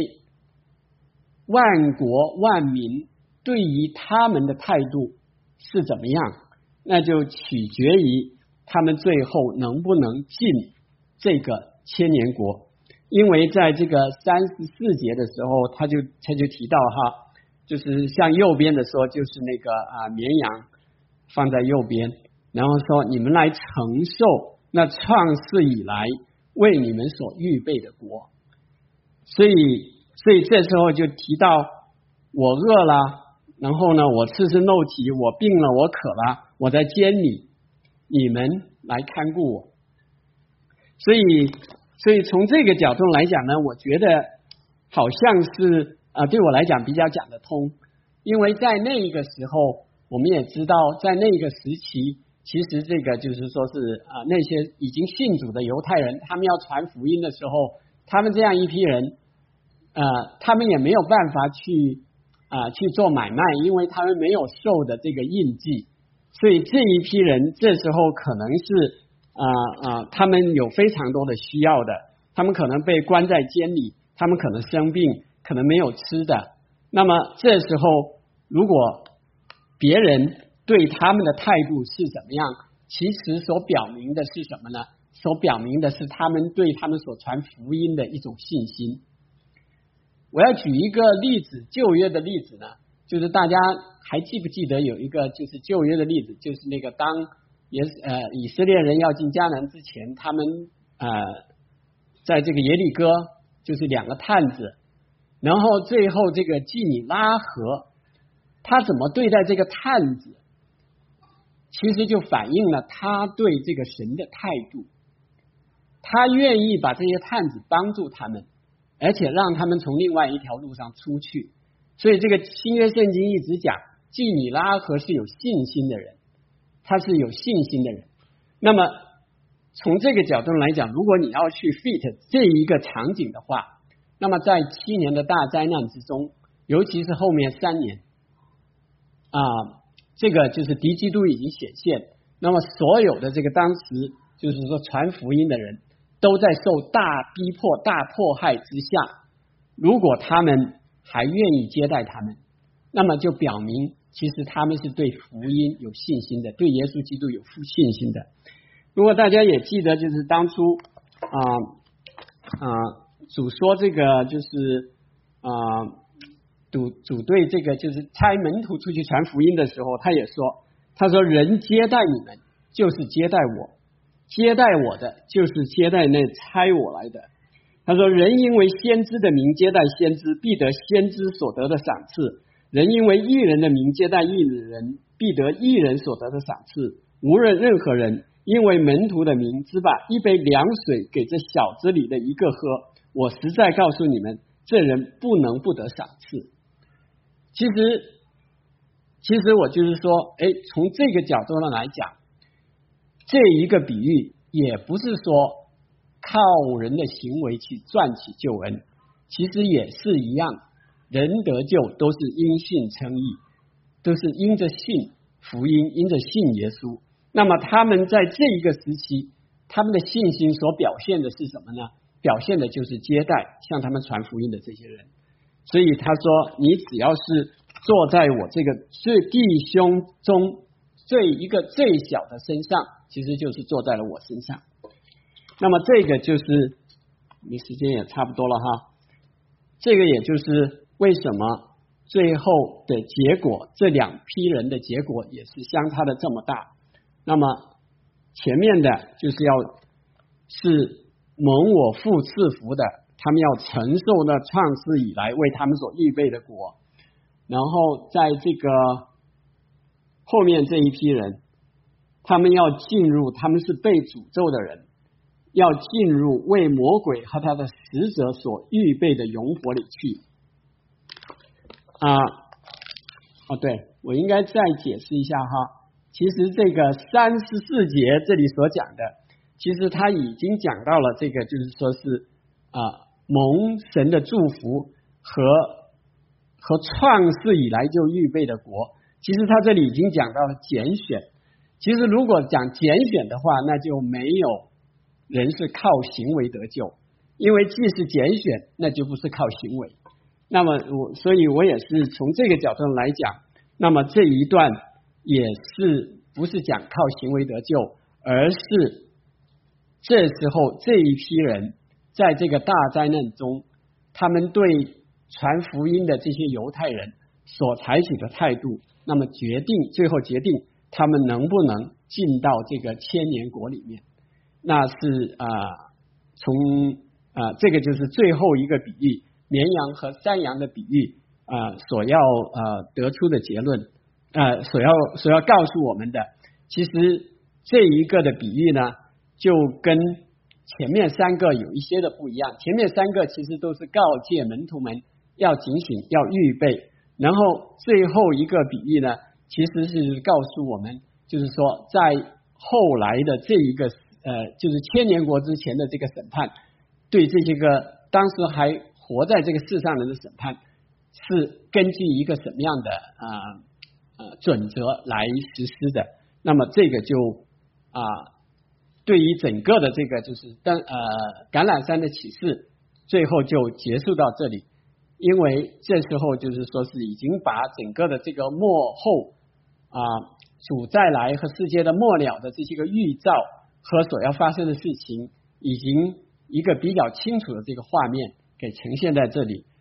Speaker 1: 万国万民对于他们的态度是怎么样，那就取决于他们最后能不能进这个千年国。因为在这个34节的时候，他就提到哈，就是像右边的说，就是那个绵羊放在右边，然后说你们来承受那创世以来为你们所预备的国。所以这时候就提到我饿了，然后呢我赤身露体，我病了，我渴了，我在监里，你们来看顾我。所以从这个角度来讲呢，我觉得好像是对我来讲比较讲得通。因为在那个时候我们也知道，在那个时期其实这个就是说是那些已经信主的犹太人，他们要传福音的时候，他们这样一批人他们也没有办法去做买卖，因为他们没有受的这个印记，所以这一批人这时候可能是他们有非常多的需要的，他们可能被关在监里，他们可能生病，可能没有吃的。那么这时候如果别人对他们的态度是怎么样，其实所表明的是什么呢？所表明的是他们对他们所传福音的一种信心。 我要举一个例子，旧约的例子呢，就是大家还记不记得有一个就是旧约的例子，就是那个当以色列人要进迦南之前，他们在这个耶利哥就是两个探子，然后最后这个基米拉河，他怎么对待这个探子，其实就反映了他对这个神的态度。他愿意把这些探子帮助他们，而且让他们从另外一条路上出去。所以这个新约圣经一直讲基米拉河是有信心的人，他是有信心的人。那么从这个角度来讲，如果你要去 fit 这一个场景的话，那么在7年的大灾难之中，尤其是后面3年这个就是敌基督已经显现，那么所有的这个当时就是说传福音的人都在受大逼迫大迫害之下，如果他们还愿意接待他们，那么就表明其实他们是对福音有信心的，对耶稣基督有信心的。如果大家也记得，就是当初主说这个就是主对这个就是差门徒出去传福音的时候，他说人接待你们就是接待我，接待我的就是接待那差我来的。他说人因为先知的名接待先知，必得先知所得的赏赐；人因为义人的名接待义人，必得义人所得的赏赐。无论任何人因为门徒的名只把一杯凉水给这小子里的一个喝，我实在告诉你们，这人不能不得赏赐。其实我就是说，从这个角度上来讲，这一个比喻也不是说靠人的行为去赚取救恩，其实也是一样，人得救都是因信称义，都是因着信福音，因着信耶稣。那么他们在这一个时期，他们的信心所表现的是什么呢？表现的就是接待向他们传福音的这些人。所以他说，你只要是坐在我这个弟兄中一个最小的身上，其实就是坐在了我身上。那么这个就是你时间也差不多了哈，这个也就是为什么最后的结果，这2批人的结果也是相差的这么大。那么前面的就是是蒙我父赐福的，他们要承受那创世以来为他们所预备的国。然后在这个后面这一批人，他们要进入，他们是被诅咒的人，要进入为魔鬼和他的使者所预备的永火里去。对，我应该再解释一下哈。其实这个34节这里所讲的，其实他已经讲到了这个，就是说是蒙神的祝福和创世以来就预备的国。其实他这里已经讲到了拣选。其实如果讲拣选的话，那就没有人是靠行为得救，因为既是拣选，那就不是靠行为。那么所以我也是从这个角度来讲，那么这一段也是不是讲靠行为得救，而是这时候这一批人在这个大灾难中，他们对传福音的这些犹太人所采取的态度，那么最后决定他们能不能进到这个千年国里面。那是这个就是最后一个比喻，绵羊和山羊的比喻所要得出的结论，所要告诉我们的。其实这一个的比喻呢，就跟前面3个有一些的不一样。前面3个其实都是告诫门徒们要警醒，要预备。然后最后一个比喻呢，其实是告诉我们，就是说在后来的这一个就是千年国之前的这个审判，对这些个当时还活在这个世上人的审判，是根据一个什么样的准则来实施的。那么这个就对于整个的这个就是橄榄山的启示，最后就结束到这里。因为这时候就是说是已经把整个的这个末后主再来和世界的末了的这些个预兆和所要发生的事情，已经一个比较清楚的这个画面给呈现在这里。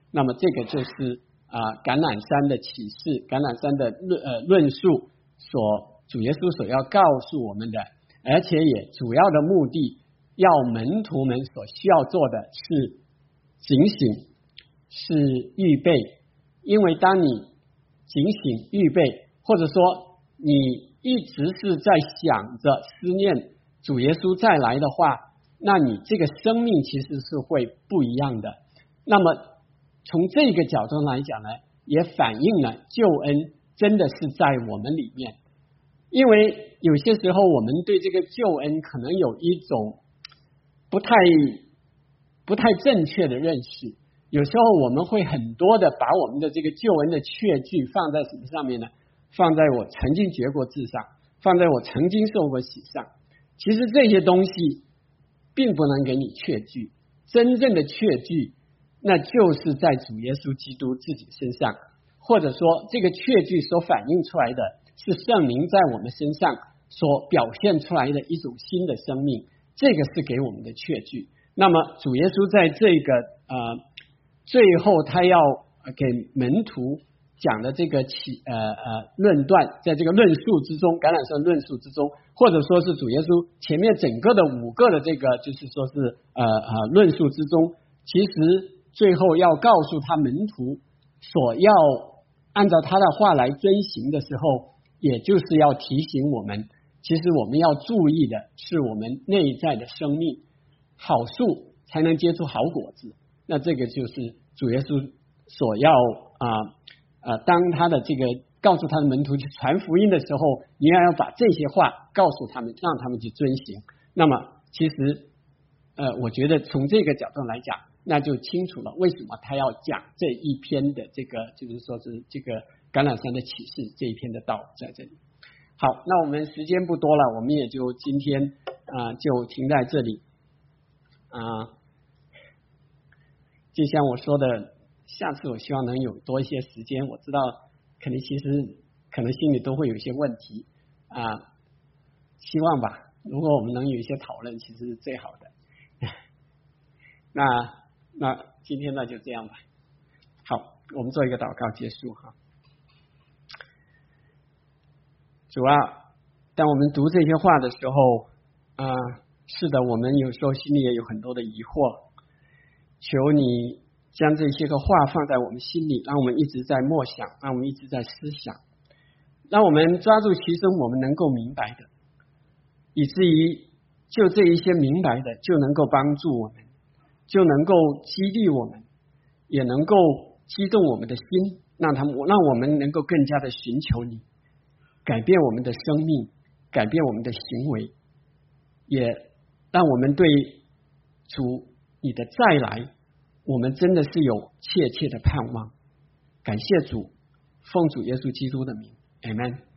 Speaker 1: 那么这个就是橄榄山的启示，橄榄山的论述主耶稣所要告诉我们的，而且也主要的目的，要门徒们所需要做的是警醒，是预备。因为当你警醒预备，或者说你一直是在想着思念主耶稣再来的话，那你这个生命其实是会不一样的。那么从这个角度来讲呢，也反映了救恩真的是在我们里面。因为有些时候我们对这个救恩可能有一种不太正确的认识，有时候我们会很多的把我们的这个救恩的确据放在什么上面呢？放在我曾经结过字上，放在我曾经受过洗上。其实这些东西并不能给你确据，真正的确据那就是在主耶稣基督自己身上，或者说这个确据所反映出来的是圣灵在我们身上所表现出来的一种新的生命，这个是给我们的确据。那么主耶稣在这个最后他要给门徒讲的这个论断，在这个论述之中，橄榄山论述之中，或者说是主耶稣前面整个的5个的这个就是说是论述之中，其实最后要告诉他门徒所要按照他的话来遵行的时候，也就是要提醒我们，其实我们要注意的是我们内在的生命，好树才能结出好果子。那这个就是主耶稣所要当他的这个告诉他的门徒去传福音的时候，你要把这些话告诉他们，让他们去遵行。那么其实我觉得从这个角度来讲，那就清楚了为什么他要讲这一篇的这个就是说是这个橄榄山的启示这一篇的道在这里。好，那我们时间不多了，我们也就今天就停在这里就像我说的，下次我希望能有多一些时间。我知道可能心里都会有一些问题希望吧，如果我们能有一些讨论，其实是最好的。那今天就这样吧。好，我们做一个祷告结束哈。主啊，当我们读这些话的时候是的，我们有时候心里也有很多的疑惑，求你将这些个话放在我们心里，让我们一直在默想，让我们一直在思想，让我们抓住其中我们能够明白的，以至于就这一些明白的就能够帮助我们，就能够激励我们，也能够激动我们的心，让我们能够更加的寻求你，改变我们的生命，改变我们的行为，也让我们对主你的再来，我们真的是有切切的盼望。感谢主，奉主耶稣基督的名， Amen。